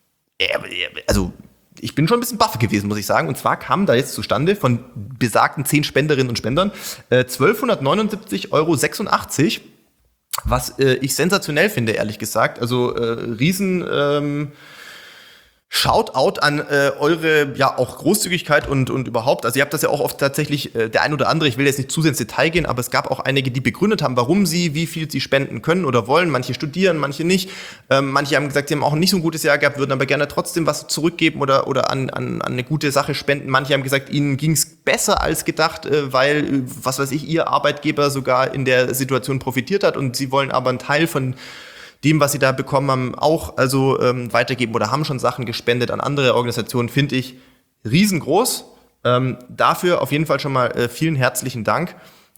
ich bin schon ein bisschen baff gewesen, muss ich sagen, und zwar kam da jetzt zustande von besagten 10 Spenderinnen und Spendern 1279,86 €, was ich sensationell finde, ehrlich gesagt. Also riesen Shoutout an eure ja auch Großzügigkeit und überhaupt. Also ihr habt das ja auch oft tatsächlich, der ein oder andere, ich will jetzt nicht zu sehr ins Detail gehen, aber es gab auch einige, die begründet haben, warum sie, wie viel sie spenden können oder wollen. Manche studieren, manche nicht. Manche haben gesagt, sie haben auch nicht so ein gutes Jahr gehabt, würden aber gerne trotzdem was zurückgeben oder an eine gute Sache spenden. Manche haben gesagt, ihnen ging es besser als gedacht, weil, was weiß ich, ihr Arbeitgeber sogar in der Situation profitiert hat und sie wollen aber einen Teil von dem, was sie da bekommen haben, auch weitergeben oder haben schon Sachen gespendet an andere Organisationen, finde ich riesengroß. Dafür auf jeden Fall schon mal vielen herzlichen Dank.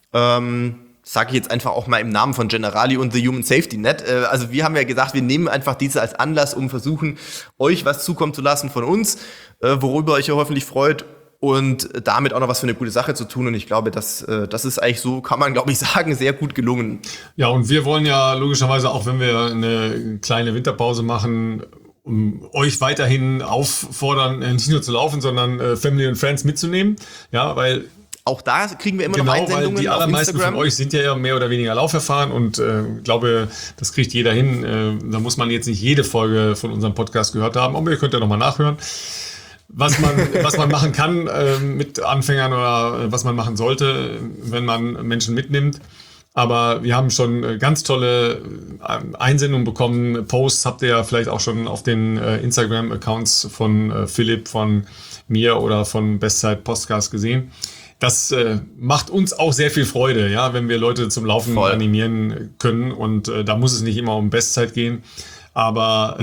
Sage ich jetzt einfach auch mal im Namen von Generali und The Human Safety Net. Also wir haben ja gesagt, wir nehmen einfach diese als Anlass, um versuchen, euch was zukommen zu lassen von uns, worüber euch ja hoffentlich freut. Und damit auch noch was für eine gute Sache zu tun. Und ich glaube, das ist eigentlich so, kann man, glaube ich, sagen, sehr gut gelungen. Ja, und wir wollen ja logischerweise, auch wenn wir eine kleine Winterpause machen, euch weiterhin auffordern, nicht nur zu laufen, sondern Family und Friends mitzunehmen. Ja, weil auch da kriegen wir immer noch Einsendungen weil die allermeisten von euch sind ja mehr oder weniger lauferfahren und ich glaube, das kriegt jeder hin. Da muss man jetzt nicht jede Folge von unserem Podcast gehört haben, aber ihr könnt ja nochmal nachhören. Was man machen kann mit Anfängern oder was man machen sollte, wenn man Menschen mitnimmt. Aber wir haben schon ganz tolle Einsendungen bekommen. Posts habt ihr ja vielleicht auch schon auf den Instagram-Accounts von Philipp, von mir oder von Bestzeit Podcast gesehen. Das macht uns auch sehr viel Freude, ja, wenn wir Leute zum Laufen animieren können. Und da muss es nicht immer um Bestzeit gehen. Aber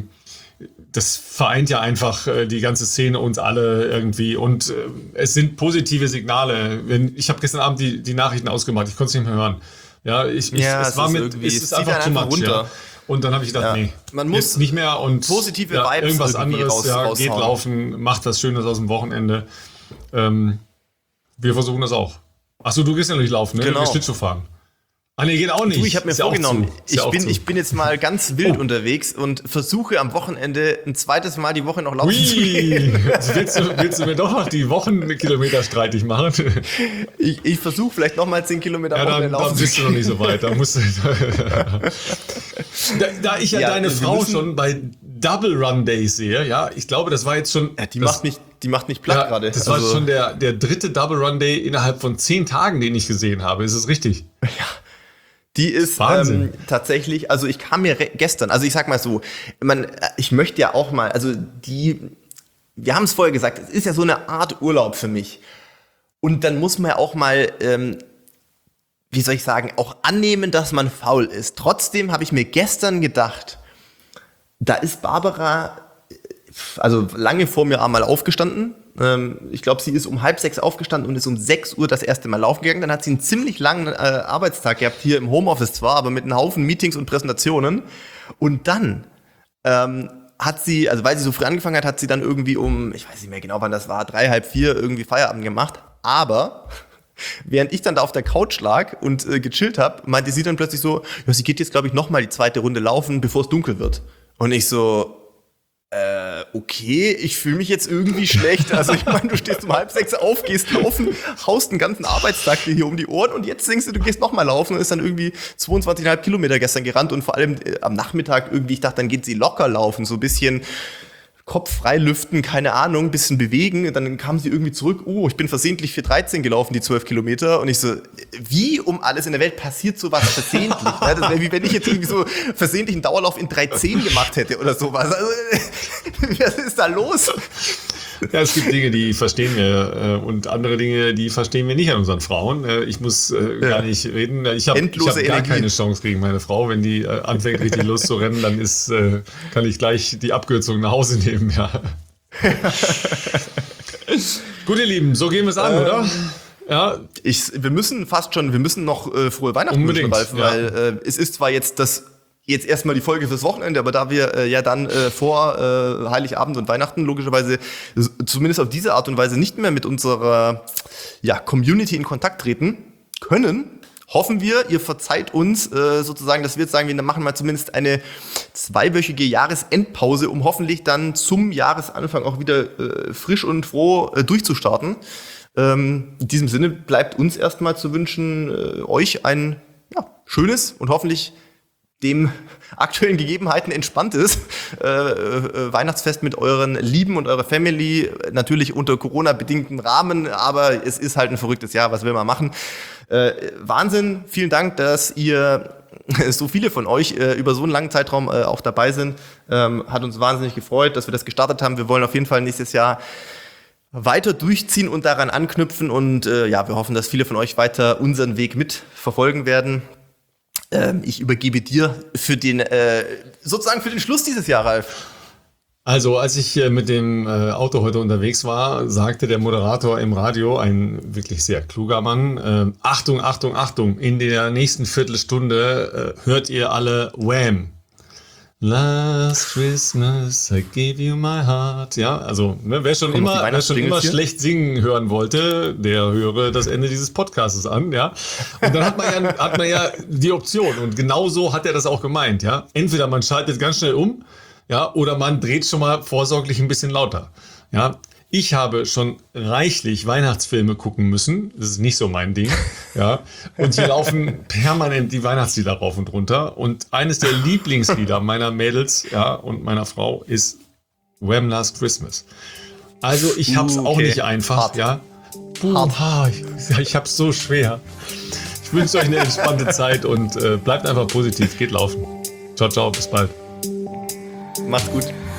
das vereint ja einfach die ganze Szene, uns alle irgendwie. Und es sind positive Signale. Ich habe gestern Abend die Nachrichten ausgemacht. Ich konnte es nicht mehr hören. Ja, es ist einfach too much. Runter. Ja. Und dann habe ich gedacht, nee, man muss jetzt nicht mehr. Und positive Vibes irgendwas anderes, geht laufen, macht was Schönes aus dem Wochenende. Wir versuchen das auch. Achso, du gehst ja nicht laufen, ne? Genau. Du gehst Schlittschuh fahren. Ah, nee, geht auch nicht. Du, ich habe mir Ist ja auch vorgenommen, zu. Ist ja auch zu. ich bin jetzt mal ganz wild unterwegs und versuche am Wochenende ein zweites Mal die Woche noch laufen zu gehen. Willst du mir doch noch die Wochenkilometer streitig machen? Ich versuche vielleicht nochmal 10 Kilometer Ja, Wochenende dann laufen zu bist du noch nicht so weit. Da, musst du da ich ja deine Frau schon bei Double Run Days sehe, ja, ich glaube, das war jetzt schon... Ja, die macht nicht platt gerade. Das war schon der dritte Double Run Day innerhalb von 10 Tagen, den ich gesehen habe. Ist es richtig? Ja. Die ist tatsächlich, also ich kam mir gestern, also ich sag mal so, ich möchte ja auch mal, also wir haben es vorher gesagt, es ist ja so eine Art Urlaub für mich. Und dann muss man ja auch mal, wie soll ich sagen, auch annehmen, dass man faul ist. Trotzdem habe ich mir gestern gedacht, da ist Barbara, also lange vor mir einmal aufgestanden. Ich glaube, sie ist um 5:30 aufgestanden und ist um 6 Uhr das erste Mal laufen gegangen. Dann hat sie einen ziemlich langen Arbeitstag gehabt, hier im Homeoffice zwar, aber mit einem Haufen Meetings und Präsentationen. Und dann hat sie, also weil sie so früh angefangen hat, hat sie dann irgendwie um, ich weiß nicht mehr genau, wann das war, 3, halb 4 irgendwie Feierabend gemacht. Aber während ich dann da auf der Couch lag und gechillt habe, meinte sie dann plötzlich so, ja, sie geht jetzt, glaube ich, nochmal die zweite Runde laufen, bevor es dunkel wird. Und ich so... okay, ich fühle mich jetzt irgendwie schlecht. Also ich meine, du stehst um 5:30 auf, gehst laufen, haust den ganzen Arbeitstag dir hier um die Ohren und jetzt denkst du gehst nochmal laufen und ist dann irgendwie 22,5 Kilometer gestern gerannt und vor allem am Nachmittag irgendwie, ich dachte, dann geht sie locker laufen, so ein bisschen Kopf frei lüften, keine Ahnung, ein bisschen bewegen. Und dann kam sie irgendwie zurück, ich bin versehentlich 4:13 gelaufen, die 12 Kilometer. Und ich so, wie um alles in der Welt passiert sowas versehentlich? Ja, das wäre wie wenn ich jetzt irgendwie so versehentlich einen Dauerlauf in 3:10 gemacht hätte oder sowas. Also, was ist da los? Ja, es gibt Dinge, die verstehen wir und andere Dinge, die verstehen wir nicht an unseren Frauen. Ich muss gar nicht reden. Ich habe gar keine Chance gegen meine Frau. Wenn die anfängt, richtig loszurennen, dann kann ich gleich die Abkürzung nach Hause nehmen. Ja. Gut, ihr Lieben, so gehen wir es an, oder? Ja. Wir müssen noch frohe Weihnachten wünschen, Ralf, weil es ist zwar jetzt erstmal die Folge fürs Wochenende, aber da wir ja dann vor Heiligabend und Weihnachten logischerweise zumindest auf diese Art und Weise nicht mehr mit unserer Community in Kontakt treten können, hoffen wir, ihr verzeiht uns sozusagen, dass wir jetzt sagen, wir machen mal zumindest eine 2-wöchige Jahresendpause, um hoffentlich dann zum Jahresanfang auch wieder frisch und froh durchzustarten. In diesem Sinne bleibt uns erstmal zu wünschen, euch ein schönes und hoffentlich dem aktuellen Gegebenheiten entspanntes Weihnachtsfest mit euren Lieben und eurer Family, natürlich unter Corona-bedingtem Rahmen, aber es ist halt ein verrücktes Jahr, was will man machen. Wahnsinn, vielen Dank, dass ihr so viele von euch über so einen langen Zeitraum auch dabei sind. Hat uns wahnsinnig gefreut, dass wir das gestartet haben. Wir wollen auf jeden Fall nächstes Jahr weiter durchziehen und daran anknüpfen und wir hoffen, dass viele von euch weiter unseren Weg mitverfolgen werden. Ich übergebe dir für den Schluss dieses Jahr, Ralf. Also, als ich mit dem Auto heute unterwegs war, sagte der Moderator im Radio, ein wirklich sehr kluger Mann, Achtung, Achtung, Achtung, in der nächsten Viertelstunde hört ihr alle Wham! Last Christmas, I gave you my heart. Ja, also, wer schon immer schlecht singen hören wollte, der höre das Ende dieses Podcasts an, ja. Und dann hat man ja die Option. Und genau so hat er das auch gemeint, ja. Entweder man schaltet ganz schnell um, ja, oder man dreht schon mal vorsorglich ein bisschen lauter, ja. Ich habe schon reichlich Weihnachtsfilme gucken müssen. Das ist nicht so mein Ding. Ja. Und hier laufen permanent die Weihnachtslieder rauf und runter. Und eines der Lieblingslieder meiner Mädels und meiner Frau ist Wham! Last Christmas. Also ich hab's auch nicht einfach. Hart. Ja. Ich hab's so schwer. Ich wünsche euch eine entspannte Zeit und bleibt einfach positiv. Geht laufen. Ciao, ciao, bis bald. Macht's gut.